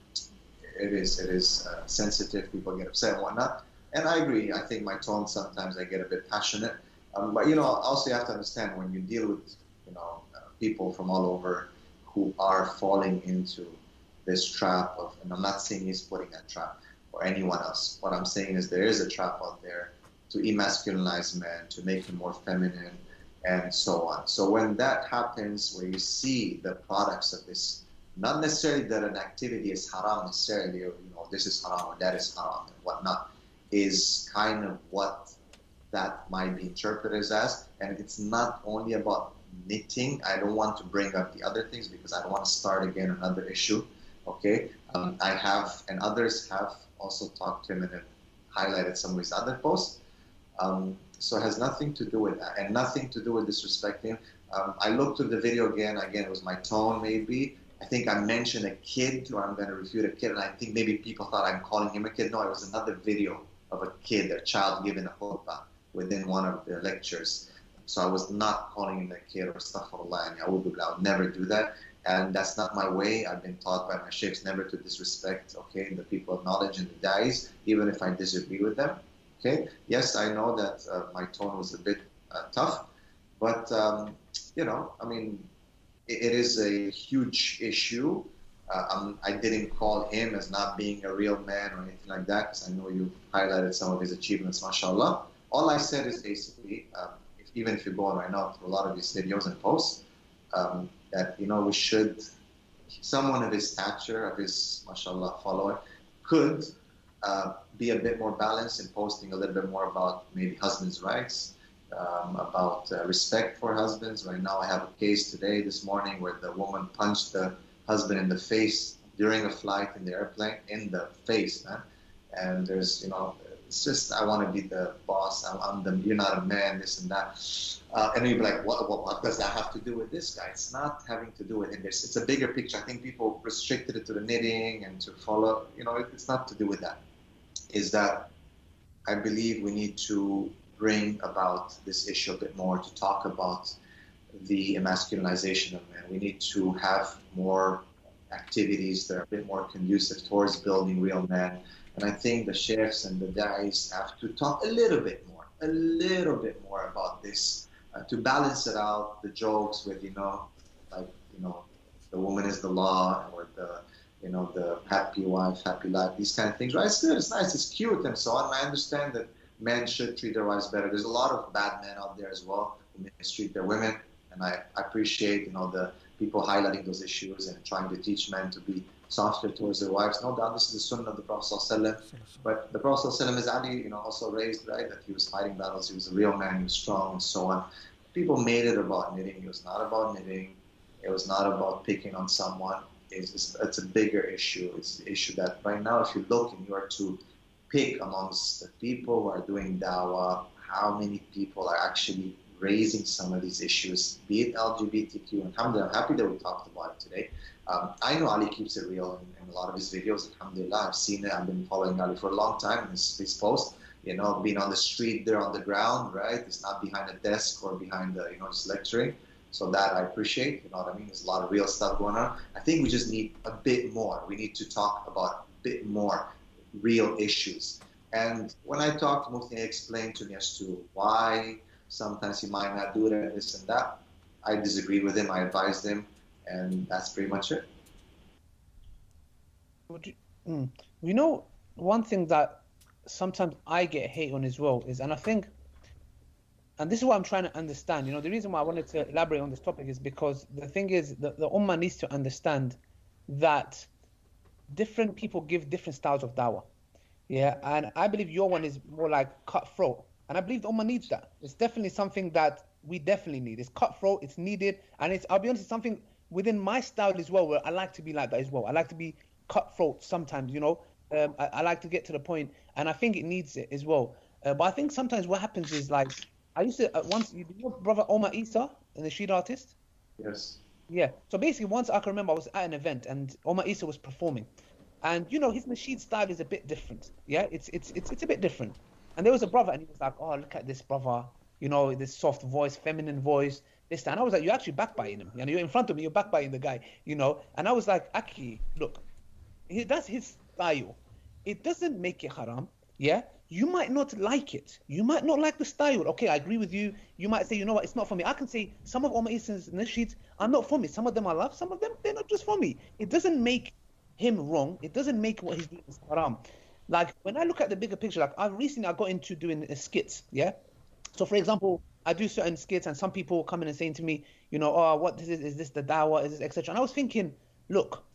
it is sensitive. People get upset and whatnot. And I agree. I think my tone, sometimes I get a bit passionate. But, you know, also you have to understand when you deal with, you know, people from all over who are falling into this trap of, and I'm not saying he's putting that trap or anyone else. What I'm saying is there is a trap out there to emasculinize men, to make him more feminine, and so on. So when that happens, where you see the products of this, not necessarily that an activity is haram necessarily, or, you know, this is haram or that is haram and whatnot, is kind of what that might be interpreted as. And it's not only about knitting. I don't want to bring up the other things because I don't want to start again another issue. Okay, I have, and others have also talked to him and have highlighted some of his other posts. So it has nothing to do with that, and nothing to do with disrespecting. I looked at the video again, it was my tone maybe. I think I mentioned a kid, or I'm going to refute a kid, and I think maybe people thought I'm calling him a kid. No, it was another video of a kid, a child giving a khutbah within one of the lectures. So I was not calling him a kid or astaghfirullah, and I would never do that. And that's not my way. I've been taught by my sheikhs never to disrespect, okay, the people of knowledge and the da'is, even if I disagree with them. Okay. Yes, I know that my tone was a bit tough, but you know, I mean, it is a huge issue. I didn't call him as not being a real man or anything like that, because I know you highlighted some of his achievements, mashallah. All I said is basically, even if you go on right now through a lot of his videos and posts, that, you know, we should, someone of his stature, of his, mashallah, follower, could be a bit more balanced in posting a little bit more about maybe husbands' rights, about respect for husbands. Right now I have a case today, this morning, where the woman punched the husband in the face during a flight in the airplane, in the face, man. And there's, you know, it's just, I want to be the boss, you're not a man, this and that. And you'd be like, what does that have to do with this guy? It's not having to do with him. It's a bigger picture. I think people restricted it to the knitting and to follow, you know, it's not to do with that. Is that I believe we need to bring about this issue a bit more, to talk about the emasculinization of men. We need to have more activities that are a bit more conducive towards building real men. And I think the sheikhs and the da'is have to talk a little bit more about this, to balance it out, the jokes with, you know, like, you know, the woman is the law, or the, you know, the happy wife, happy life, these kind of things, right? It's good, it's nice, it's cute and so on. I understand that men should treat their wives better. There's a lot of bad men out there as well who mistreat their women, and I appreciate, you know, the people highlighting those issues and trying to teach men to be softer towards their wives. No doubt this is the sunnah of the Prophet ﷺ. But the Prophet ﷺ is Ali, you know, also raised, right, that he was fighting battles, he was a real man, he was strong and so on. People made it about knitting. It was not about knitting. It was not about picking on someone. It's a bigger issue. It's the issue that right now, if you look and you are to pick amongst the people who are doing dawah, how many people are actually raising some of these issues, be it LGBTQ. Alhamdulillah, I'm happy that we talked about it today. I know Ali keeps it real in a lot of his videos. Alhamdulillah, I've seen it. I've been following Ali for a long time in his posts. You know, being on the street there on the ground, right? It's not behind a desk or behind the, you know, just lecturing. So that I appreciate, you know what I mean? There's a lot of real stuff going on. I think we just need a bit more. We need to talk about a bit more real issues. And when I talked, Mufti explained to me as to why sometimes he might not do it and this and that. I disagreed with him, I advised him, and that's pretty much it. You know, one thing that sometimes I get hate on as well is, and I think, and this is what I'm trying to understand, you know, the reason why I wanted to elaborate on this topic is because the thing is that the Ummah needs to understand that different people give different styles of dawah. Yeah, and I believe your one is more like cutthroat. And I believe the Ummah needs that. It's definitely something that we definitely need. It's cutthroat, it's needed, and it's, I'll be honest, it's something within my style as well, where I like to be like that as well. I like to be cutthroat sometimes, you know. I like to get to the point, and I think it needs it as well. But I think sometimes what happens is, like, I used to, once, you know brother Omar Isa, the street artist? Yes. Yeah, so basically once I can remember I was at an event and Omar Isa was performing. And, you know, his nasheed style is a bit different. Yeah, it's a bit different. And there was a brother, and he was like, oh, look at this brother, you know, this soft voice, feminine voice, this, that. And I was like, you're actually backbiting him. You know, you're in front of me, you're backbiting the guy, you know. And I was like, Aki, look, that's his style. It doesn't make it haram, yeah? You might not like it. You might not like the style. Okay, I agree with you. You might say, you know what, it's not for me. I can say some of Omar Isa's nasheeds are not for me. Some of them I love, some of them, they're not just for me. It doesn't make him wrong. It doesn't make what he's doing is haram. Like, when I look at the bigger picture, like, I got into doing skits, yeah? So, for example, I do certain skits, and some people come in and saying to me, you know, oh, what is this the dawah, is this, etc. And I was thinking, look,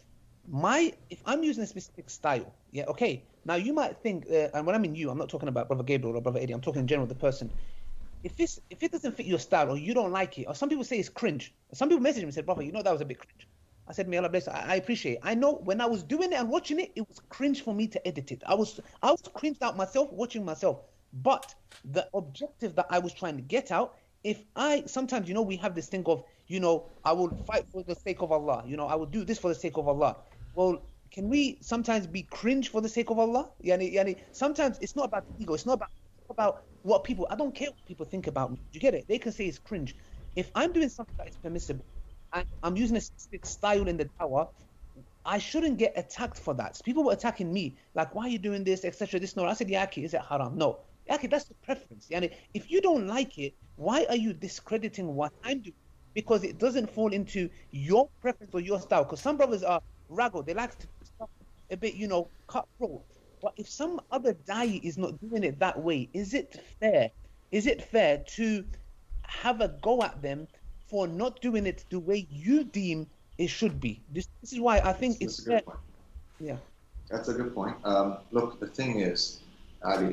if I'm using a specific style, yeah, okay, now you might think, and when I mean you, I'm not talking about Brother Gabriel or Brother Eddie, I'm talking in general, the person. If it doesn't fit your style, or you don't like it, or some people say it's cringe, some people message me and say, brother, you know, that was a bit cringe. I said, may Allah bless. I appreciate it. I know when I was doing it and watching it, it was cringe for me to edit it. I was cringed out myself watching myself. But the objective that I was trying to get out, sometimes, you know, we have this thing of, you know, I will fight for the sake of Allah. You know, I will do this for the sake of Allah. Well, can we sometimes be cringe for the sake of Allah? Yani, sometimes it's not about ego. It's not about what people, I don't care what people think about me. Do you get it? They can say it's cringe. If I'm doing something that is permissible, and I'm using a specific style in the dawah, I shouldn't get attacked for that. So people were attacking me, like, why are you doing this, etc. This, no. I said, Yaki, is it haram? No. Yaki, that's the preference. Yani, if you don't like it, why are you discrediting what I'm doing? Because it doesn't fall into your preference or your style. Because some brothers are raggle. They like to do stuff a bit, cutthroat. But if some other da'i is not doing it that way, is it fair? Is it fair to have a go at them for not doing it the way you deem it should be? This is why I think it's fair. Yeah. That's a good point. Look, the thing is, Ali,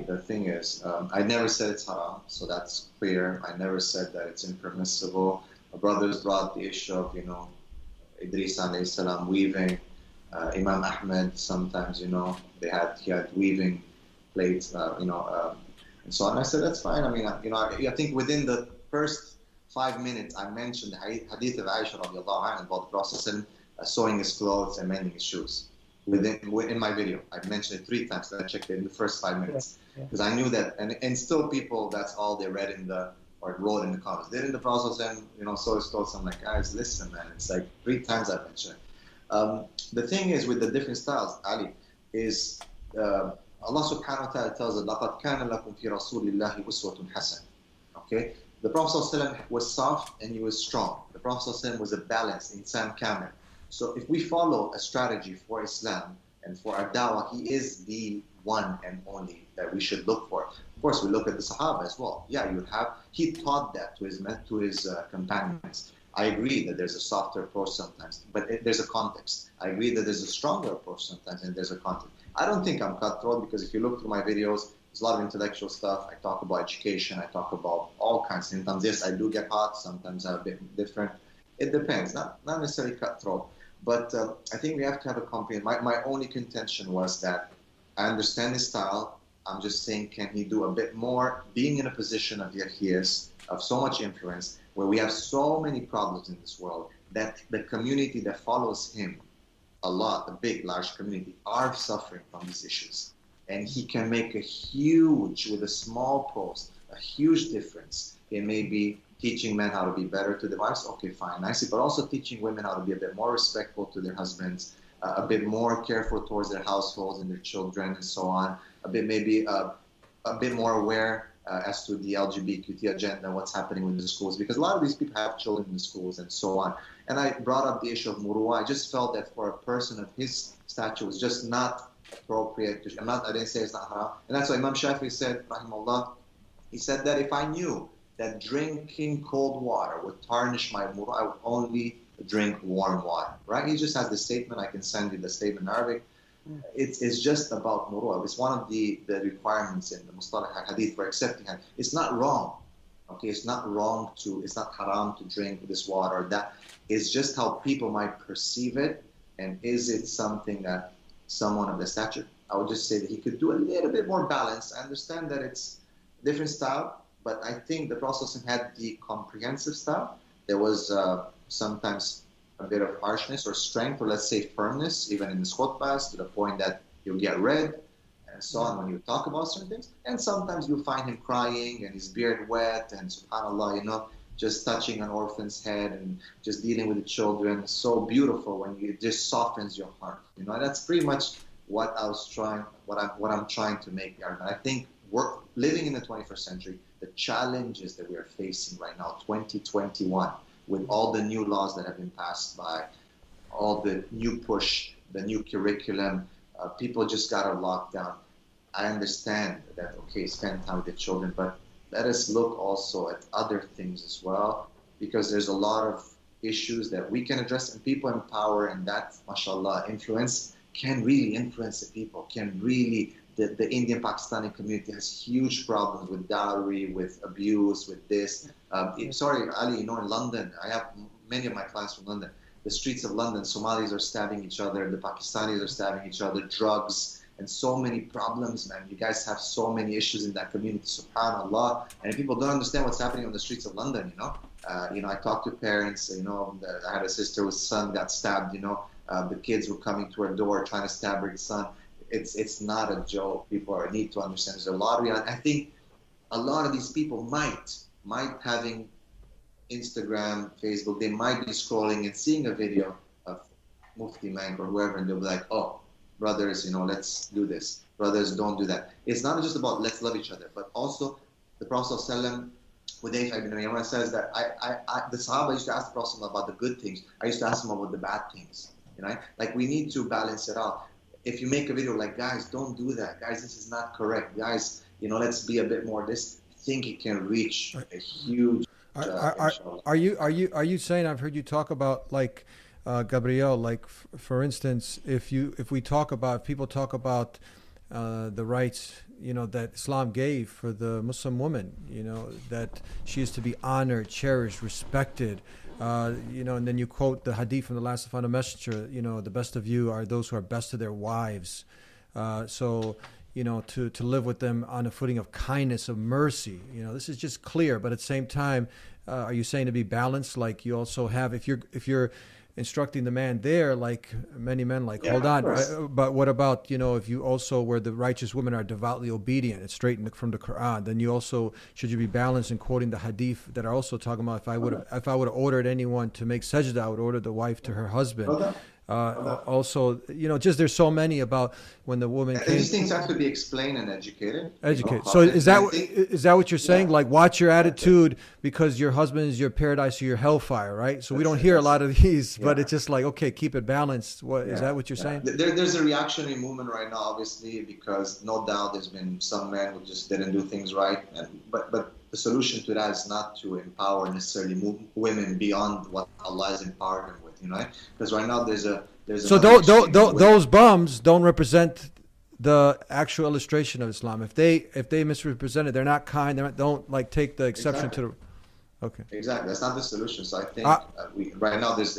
I never said it's haram, so that's clear. I never said that it's impermissible. My brothers brought the issue of, Idris alayhi salam weaving. Imam Ahmed, sometimes, he had weaving plates, and so on. I said, that's fine. I mean, I think within the first 5 minutes, I mentioned the hadith of Aisha radiallahu anha about the Prophet sewing his clothes and mending his shoes. In my video, I mentioned it 3 times. I checked it in the first 5 minutes because I knew that, and still people, that's all they read or wrote in the comments. Didn't the Prophet sew his clothes? I'm like, guys, listen, man. It's like 3 times I mentioned it. The thing is with the different styles, Ali, is Allah subhanahu wa ta'ala tells us, لَقَدْ كَانَ لَكُمْ فِي رَسُولِ اللَّهِ أُسْوَةٌ حَسَنَةٌ. Okay? The Prophet ﷺ was soft and he was strong. The Prophet ﷺ was a balanced, insan kamil. So if we follow a strategy for Islam and for our da'wah, he is the one and only that we should look for. Of course, we look at the Sahaba as well. Yeah, he taught that to his companions. I agree that there's a softer approach sometimes, but there's a context. I agree that there's a stronger approach sometimes, and there's a context. I don't think I'm cutthroat because if you look through my videos, there's a lot of intellectual stuff. I talk about education. I talk about all kinds. Sometimes, yes, I do get hot. Sometimes I'm a bit different. It depends. Not necessarily cutthroat, but I think we have to have a comprehension. My only contention was that I understand his style. I'm just saying, can he do a bit more? Being in a position of of so much influence, where we have so many problems in this world, that the community that follows him, a big, large community, are suffering from these issues. And he can make with a small post, a huge difference in maybe teaching men how to be better to their wives. Okay, fine, nicely, but also teaching women how to be a bit more respectful to their husbands, a bit more careful towards their households and their children and so on, a bit more aware as to the LGBTQ agenda, what's happening in the schools, because a lot of these people have children in the schools and so on. And I brought up the issue of muruwa. I just felt that for a person of his stature, it was just not appropriate. I didn't say it's not haram. And that's why Imam Shafi'i said, rahimahullah, he said that if I knew that drinking cold water would tarnish my muruwa, I would only drink warm water, right? He just has the statement. I can send you the statement in Arabic. It's just about muruwa. It's one of the requirements in the Mustalah Hadith for accepting it. It's not wrong. Okay, it's not haram to drink this water or that. It's just how people might perceive it, and is it something that someone of the stature, I would just say that he could do a little bit more balance. I understand that it's different style, but I think the Prophet had the comprehensive style. There was sometimes a bit of harshness or strength, or let's say firmness, even in the khutbahs, to the point that you'll get red and so on when you talk about certain things. And sometimes you'll find him crying and his beard wet and subhanAllah, just touching an orphan's head and just dealing with the children. It's so beautiful when it just softens your heart. That's pretty much what I'm trying to make. And I think living in the 21st century, the challenges that we are facing right now, 2021, with all the new laws that have been passed by, all the new push, the new curriculum, people just got a lockdown. I understand that, okay, spend time with the children, but let us look also at other things as well, because there's a lot of issues that we can address, and people in power and that, mashallah, influence can really influence the people, the Indian Pakistani community has huge problems with dowry, with abuse, with this. Sorry, Ali, in London, I have many of my clients from London. The streets of London, Somalis are stabbing each other, the Pakistanis are stabbing each other, drugs, and so many problems, man. You guys have so many issues in that community, subhanAllah. And people don't understand what's happening on the streets of London, I talked to parents, I had a sister whose son got stabbed, the kids were coming to her door trying to stab her son. It's not a joke. People need to understand there's a lot of reality. I think a lot of these people might having Instagram, Facebook, they might be scrolling and seeing a video of Mufti Mank or whoever, and they'll be like, oh, brothers, let's do this. Brothers, don't do that. It's not just about let's love each other, but also the Prophet ﷺ, Hudayfa ibn Yaman says that the Sahaba used to ask the Prophet about the good things. I used to ask him about the bad things. You know, like we need to balance it out. If you make a video like, guys, don't do that, guys, this is not correct, guys, you know, let's be a bit more this. I think it can reach a huge. Are you saying, I've heard you talk about like Gabriel, like for instance, if people talk about the rights, you know, that Islam gave for the Muslim woman, you know, that she is to be honored, cherished, respected, you know, and then you quote the hadith from the last final messenger, you know, the best of you are those who are best to their wives. So, you know, to live with them on a footing of kindness, of mercy, you know, this is just clear. But at the same time, are you saying to be balanced? Like you also have, if you're instructing the man there, like many men, like, hold on, but what about, you know, if you also, where the righteous women are devoutly obedient and straight from the Quran, then you also, should you be balanced in quoting the hadith that are also talking about, if I would have ordered anyone to make sajda, I would order the wife to her husband. Also, you know, just there's so many about when the woman came. These things have to be explained and educated. So is that what you're saying? Like, watch your attitude because your husband is your paradise or your hellfire, right? So we don't hear a lot of these, but it's just like, okay, keep it balanced. Is that what you're saying? There's a reactionary movement right now, obviously, because no doubt there's been some men who just didn't do things right, but the solution to that is not to empower necessarily women beyond what Allah has empowered them with, you know? Because right now there's so those bums don't represent the actual illustration of Islam. If they misrepresent it, they're not kind. Don't like take the exception to the. Okay. Exactly, that's not the solution. So I think right now there's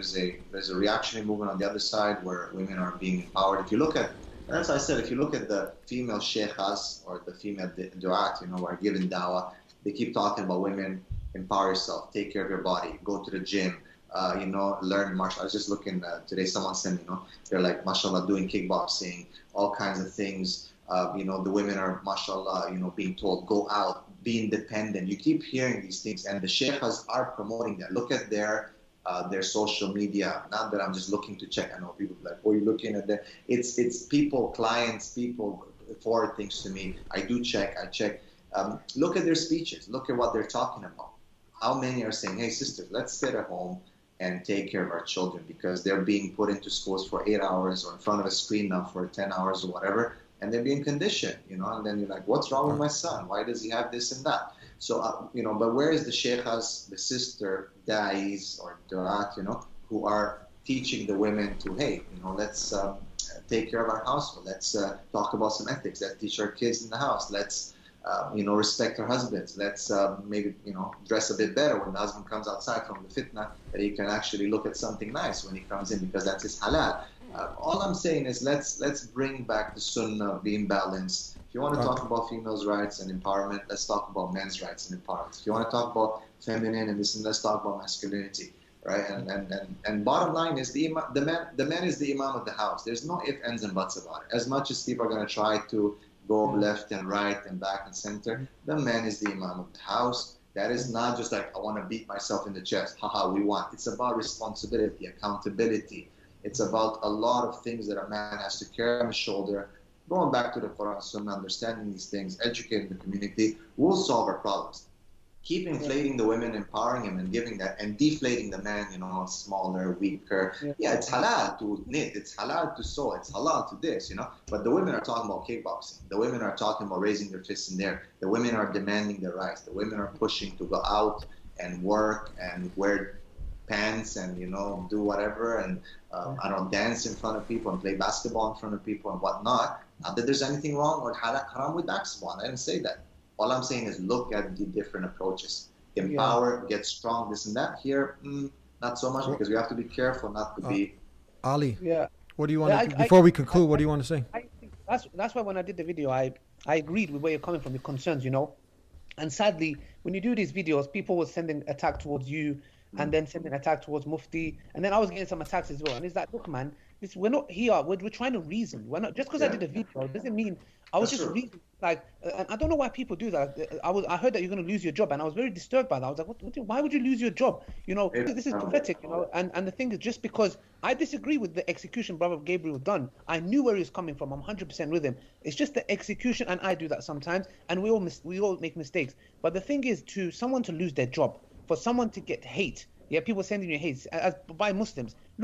a reactionary movement on the other side where women are being empowered. If you look at, as I said, if you look at the female sheikhas or the female du'at, you know, who are given dawah, they keep talking about women, empower yourself, take care of your body, go to the gym, you know, learn martial. I was just looking today, someone sent me, you know, they're like, mashallah, doing kickboxing, all kinds of things. You know, the women are, mashallah, you know, being told, go out, be independent. You keep hearing these things, and the sheikhas are promoting that. Look at their social media. Not that I'm just looking to check. I know people are like, oh, you're looking at that. It's people, clients, people forward things to me. I check. Look at their speeches. Look at what they're talking about. How many are saying, hey, sisters, let's sit at home and take care of our children, because they're being put into schools for 8 hours or in front of a screen now for 10 hours or whatever, and they're being conditioned, you know, and then you're like, what's wrong with my son? Why does he have this and that? So, you know, but where is the sheikhas, the sister da'is or du'at, you know, who are teaching the women to, hey, you know, let's take care of our household. Let's talk about some ethics. Let's teach our kids in the house. Let's, you know, respect our husbands. Let's maybe, you know, dress a bit better when the husband comes outside from the fitna, that he can actually look at something nice when he comes in, because that's his halal. All I'm saying is let's bring back the sunnah of being balanced. If you want to talk about females' rights and empowerment, let's talk about men's rights and empowerment. If you want to talk about feminine and this, and let's talk about masculinity, right? And bottom line is the man is the imam of the house. There's no ifs, ands, and buts about it. As much as people are going to try to go left and right and back and center, the man is the imam of the house. That is not just like, I want to beat myself in the chest. Haha, we want. It's about responsibility, accountability. It's about a lot of things that a man has to carry on his shoulder. Going back to the Quran, Sunnah, understanding these things, educating the community, will solve our problems. Keep inflating the women, empowering him and giving that, and deflating the man, you know, smaller, weaker. Yeah, it's halal to knit, it's halal to sew, it's halal to this, you know. But the women are talking about kickboxing. The women are talking about raising their fists in the air. The women are demanding their rights. The women are pushing to go out and work and wear pants and, you know, do whatever, and I don't dance in front of people and play basketball in front of people and whatnot. Not that there's anything wrong or haram with basketball. I didn't say that. All I'm saying is look at the different approaches. Empower, get strong, this and that. Here, not so much, because we have to be careful not to be. Ali, what do you want to, before we conclude, what do you want to say? I think that's why when I did the video, I agreed with where you're coming from, the concerns, you know. And sadly, when you do these videos, people were sending attack towards you, and then sending attack towards Mufti, and then I was getting some attacks as well. And it's like, look, man, we're not here. We're trying to reason. We're not, just because I did a video doesn't mean I was just reasoning. Like, and I don't know why people do that. I heard that you're going to lose your job, and I was very disturbed by that. I was like, why would you lose your job? You know, this is pathetic. You know, and the thing is, just because I disagree with the execution Brother Gabriel done, I knew where he was coming from. I'm 100% with him. It's just the execution, and I do that sometimes, and we all make mistakes. But the thing is, to someone to lose their job, for someone to get hate. Yeah, people sending you hate by Muslims. Look,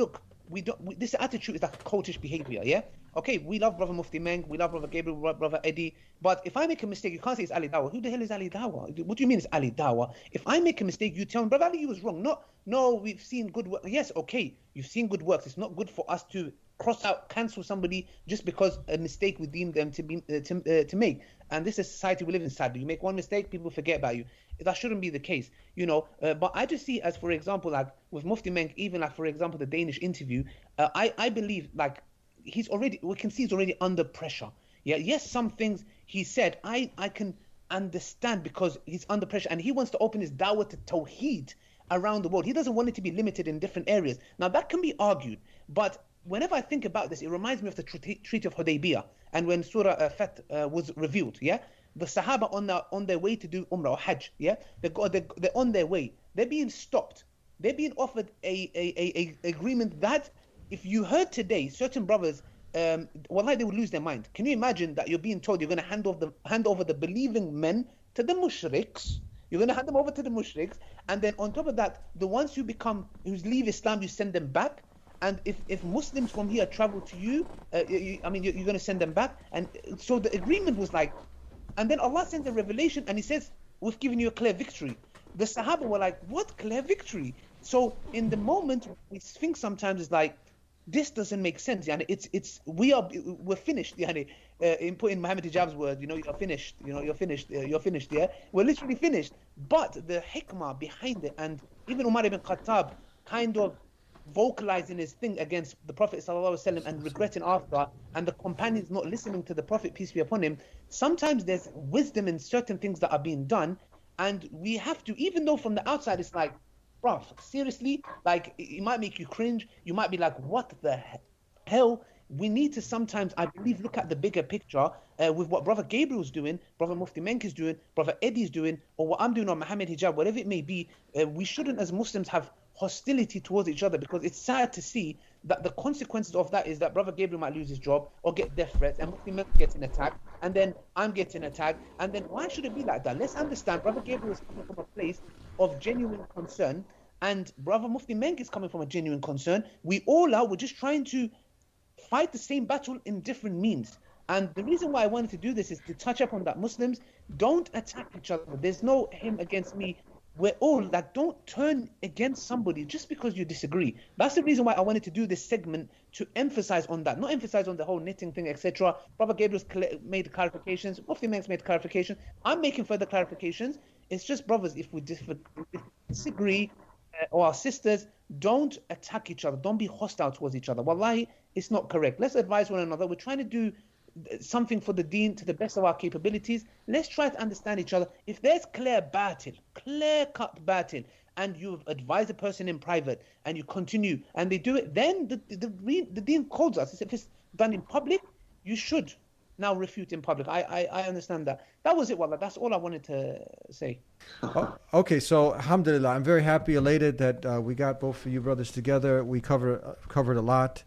this attitude is like cultish behavior, yeah? Okay, we love Brother Mufti Menk, we love Brother Gabriel, Brother Eddie, but if I make a mistake, you can't say it's Ali Dawah. Who the hell is Ali Dawah? What do you mean it's Ali Dawah? If I make a mistake, you tell me, Brother Ali, you was wrong. No, we've seen good work. Yes, okay, you've seen good works. It's not good for us to cross out, cancel somebody just because a mistake we deem them to make. And this is society we live in, sadly. You make one mistake, people forget about you. That shouldn't be the case, but I just see as, for example, like with Mufti Menk, even like, for example, the Danish interview, I believe like we can see he's already under pressure. Yeah, yes, some things he said, I can understand because he's under pressure and he wants to open his dawah to Tawheed around the world. He doesn't want it to be limited in different areas. Now that can be argued, but whenever I think about this, it reminds me of the Treaty of Hudaybiyah and when Surah Fath was revealed, yeah? The Sahaba on their way to do Umrah or Hajj, yeah? They're on their way. They're being stopped. They're being offered a agreement that if you heard today, certain brothers, wallahi, they would lose their mind. Can you imagine that you're being told you're going to hand over the believing men to the mushriks? You're going to hand them over to the mushriks, and then on top of that, the ones who leave Islam, you send them back. And if Muslims from here travel to you, you're going to send them back. And so the agreement was like, and then Allah sends a revelation and He says, we've given you a clear victory. The Sahaba were like, what clear victory? So in the moment, we think sometimes it's like, this doesn't make sense. Yani we're finished. Yani, in putting Muhammad Hijab's word, you're finished. You're finished. You're finished. Yeah, we're literally finished. But the hikmah behind it, and even Umar ibn Khattab kind of vocalizing his thing against the Prophet ﷺ and regretting after, and the companions not listening to the Prophet, peace be upon him. Sometimes there's wisdom in certain things that are being done, and we have to, even though from the outside it's like, bruv, seriously, like it might make you cringe. You might be like, what the hell? We need to sometimes, I believe, look at the bigger picture with what Brother Gabriel's doing, Brother Mufti Menk is doing, Brother Eddie's doing, or what I'm doing on Muhammad Hijab, whatever it may be. We shouldn't, as Muslims, have hostility towards each other, because it's sad to see that the consequences of that is that Brother Gabriel might lose his job or get death threats, and Mufti Menk gets attacked, and then I'm getting attacked, and then why should it be like that? Let's understand, Brother Gabriel is coming from a place of genuine concern, and Brother Mufti Menk is coming from a genuine concern. We all are. We're just trying to fight the same battle in different means. And the reason why I wanted to do this is to touch up on that. Muslims, don't attack each other. There's no him against me. We're all like, don't turn against somebody just because you disagree. That's the reason why I wanted to do this segment, to emphasize on that, not emphasize on the whole knitting thing, etc. Brother Gabriel's made clarifications, Mufti Menk's made clarifications. I'm making further clarifications. It's just, brothers, if we disagree, or our sisters, don't attack each other. Don't be hostile towards each other. Wallahi, it's not correct. Let's advise one another. We're trying to do something for the deen to the best of our capabilities. Let's try to understand each other. If there's clear-cut battle, and you've advised a person in private, and you continue, and they do it, then the deen calls us. If it's done in public, you should now refute in public. I understand that. That was it, wallah. That's all I wanted to say. Okay, so alhamdulillah, I'm very happy, elated that we got both of you brothers together. We covered a lot,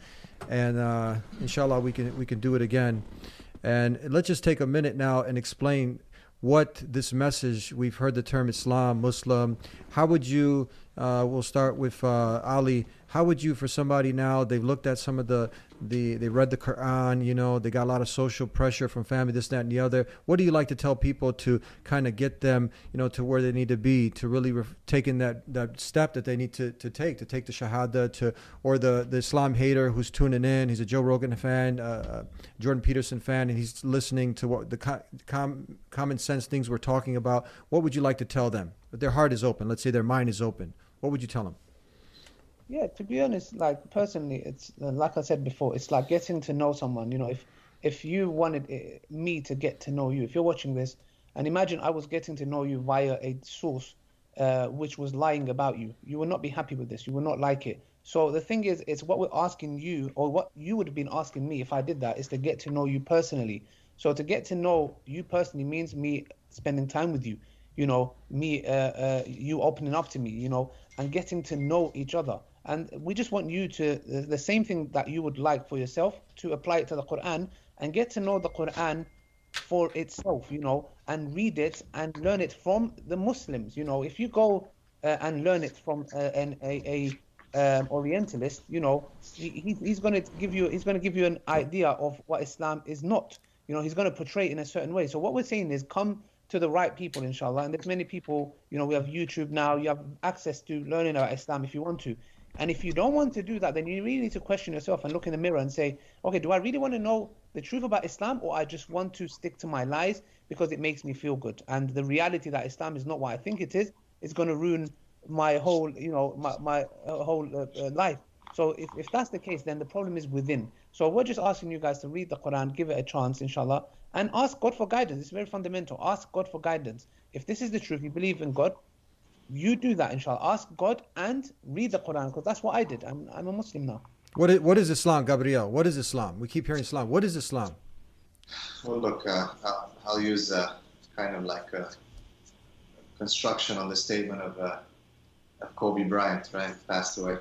and inshallah we can do it again. And let's just take a minute now and explain what this message, we've heard the term Islam, Muslim. How would you, we'll start with Ali, how would you, for somebody now, they've looked at some of they read the Quran, they got a lot of social pressure from family, this, that, and the other. What do you like to tell people to kind of get them, to where they need to be, to really taking that step that they need to take the Shahada, or the Islam hater who's tuning in, he's a Joe Rogan fan, Jordan Peterson fan, and he's listening to what the common sense things we're talking about. What would you like to tell them? But their heart is open, let's say their mind is open. What would you tell them? Yeah, to be honest, like personally, it's like I said before, it's like getting to know someone. If you wanted me to get to know you, if you're watching this, and imagine I was getting to know you via a source which was lying about you, you would not be happy with this. You would not like it. So the thing is, it's what we're asking you, or what you would have been asking me if I did that, is to get to know you personally. So to get to know you personally means me spending time with you, me, you opening up to me, and getting to know each other. And we just want you to, the same thing that you would like for yourself, to apply it to the Quran and get to know the Quran for itself, and read it and learn it from the Muslims. If you go and learn it from a Orientalist, you know, he's going to give you an idea of what Islam is not. You know, he's going to portray it in a certain way. So what we're saying is come to the right people, inshallah. And there's many people, you know, we have YouTube now. You have access to learning about Islam if you want to. And if you don't want to do that, then you really need to question yourself and look in the mirror and say, okay, do I really want to know the truth about Islam, or I just want to stick to my lies because it makes me feel good? And the reality that Islam is not what I think it is going to ruin my whole, you know, my whole life. So if that's the case, then the problem is within. So we're just asking you guys to read the Quran, give it a chance, inshallah, and ask God for guidance. It's very fundamental. Ask God for guidance. If this is the truth, you believe in God, you do that, inshallah. Ask God and read the Quran, because that's what I did. I'm a Muslim now. What is Islam, Gabriel? What is Islam? We keep hearing Islam. What is Islam? Well, look, I'll use kind of like a construction on the statement of Kobe Bryant, right? Passed away.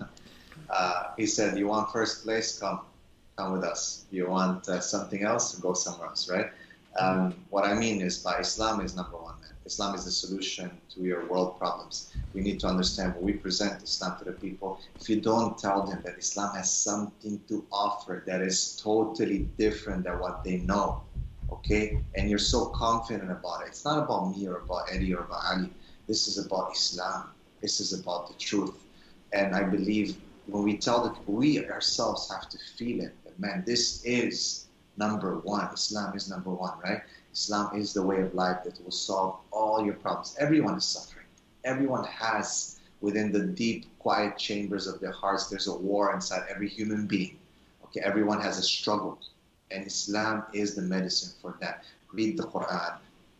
He said, "You want first place? Come with us. You want something else? Go somewhere else," right? What I mean is, by Islam is number one. Islam is the solution to your world problems. We need to understand when we present Islam to the people, if you don't tell them that Islam has something to offer that is totally different than what they know, okay? And you're so confident about it. It's not about me or about Eddie or about Ali. This is about Islam. This is about the truth. And I believe when we tell the people, we ourselves have to feel it. But man, this is number one. Islam is number one, right? Islam is the way of life that will solve all your problems. Everyone is suffering. Everyone has, within the deep, quiet chambers of their hearts, there's a war inside every human being. Okay, everyone has a struggle. And Islam is the medicine for that. Read the Quran.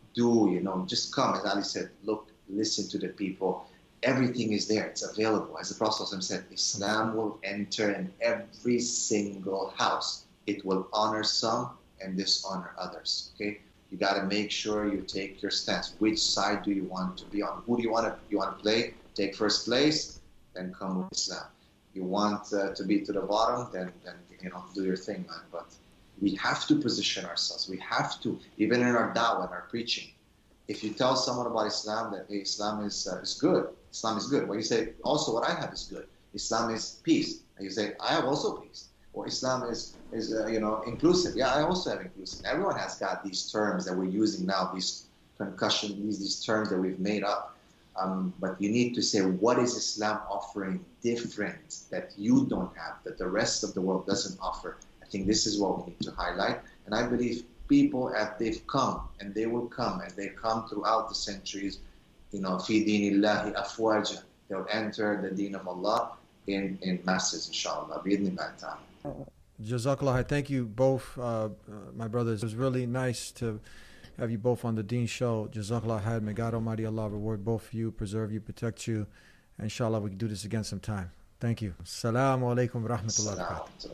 Just come. As Ali said, look, listen to the people. Everything is there. It's available. As the Prophet said, Islam will enter in every single house. It will honor some and dishonor others. Okay? You got to make sure you take your stance. Which side do you want to be on? Who do you want to play? Take first place, then come with Islam. You want to be to the bottom, then do your thing, man. But we have to position ourselves. We have to, even in our da'wah and our preaching. If you tell someone about Islam that, hey, Islam is good, Islam is good. Well, you say, also what I have is good. Islam is peace. And you say, I have also peace. Or Islam is inclusive. Yeah, I also have inclusive. Everyone has got these terms that we're using now, these these terms that we've made up. But you need to say, what is Islam offering different that you don't have, that the rest of the world doesn't offer? I think this is what we need to highlight. And I believe people, as they've come, and they will come, and they come throughout the centuries, fi dinillahi afwaja. They'll enter the deen of Allah in masses, inshallah. Bi'idhnillah ta'ala. Jazakallah. I thank you both, my brothers. It was really nice to have you both on the Deen Show. Jazakallah khair. May God Almighty Allah reward both of you, preserve you, protect you. Inshallah, we can do this again sometime. Thank you. Assalamu alaikum wa rahmatullahi wa barakatuh.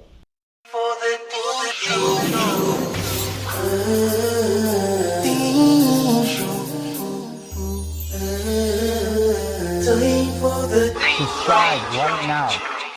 Subscribe right now.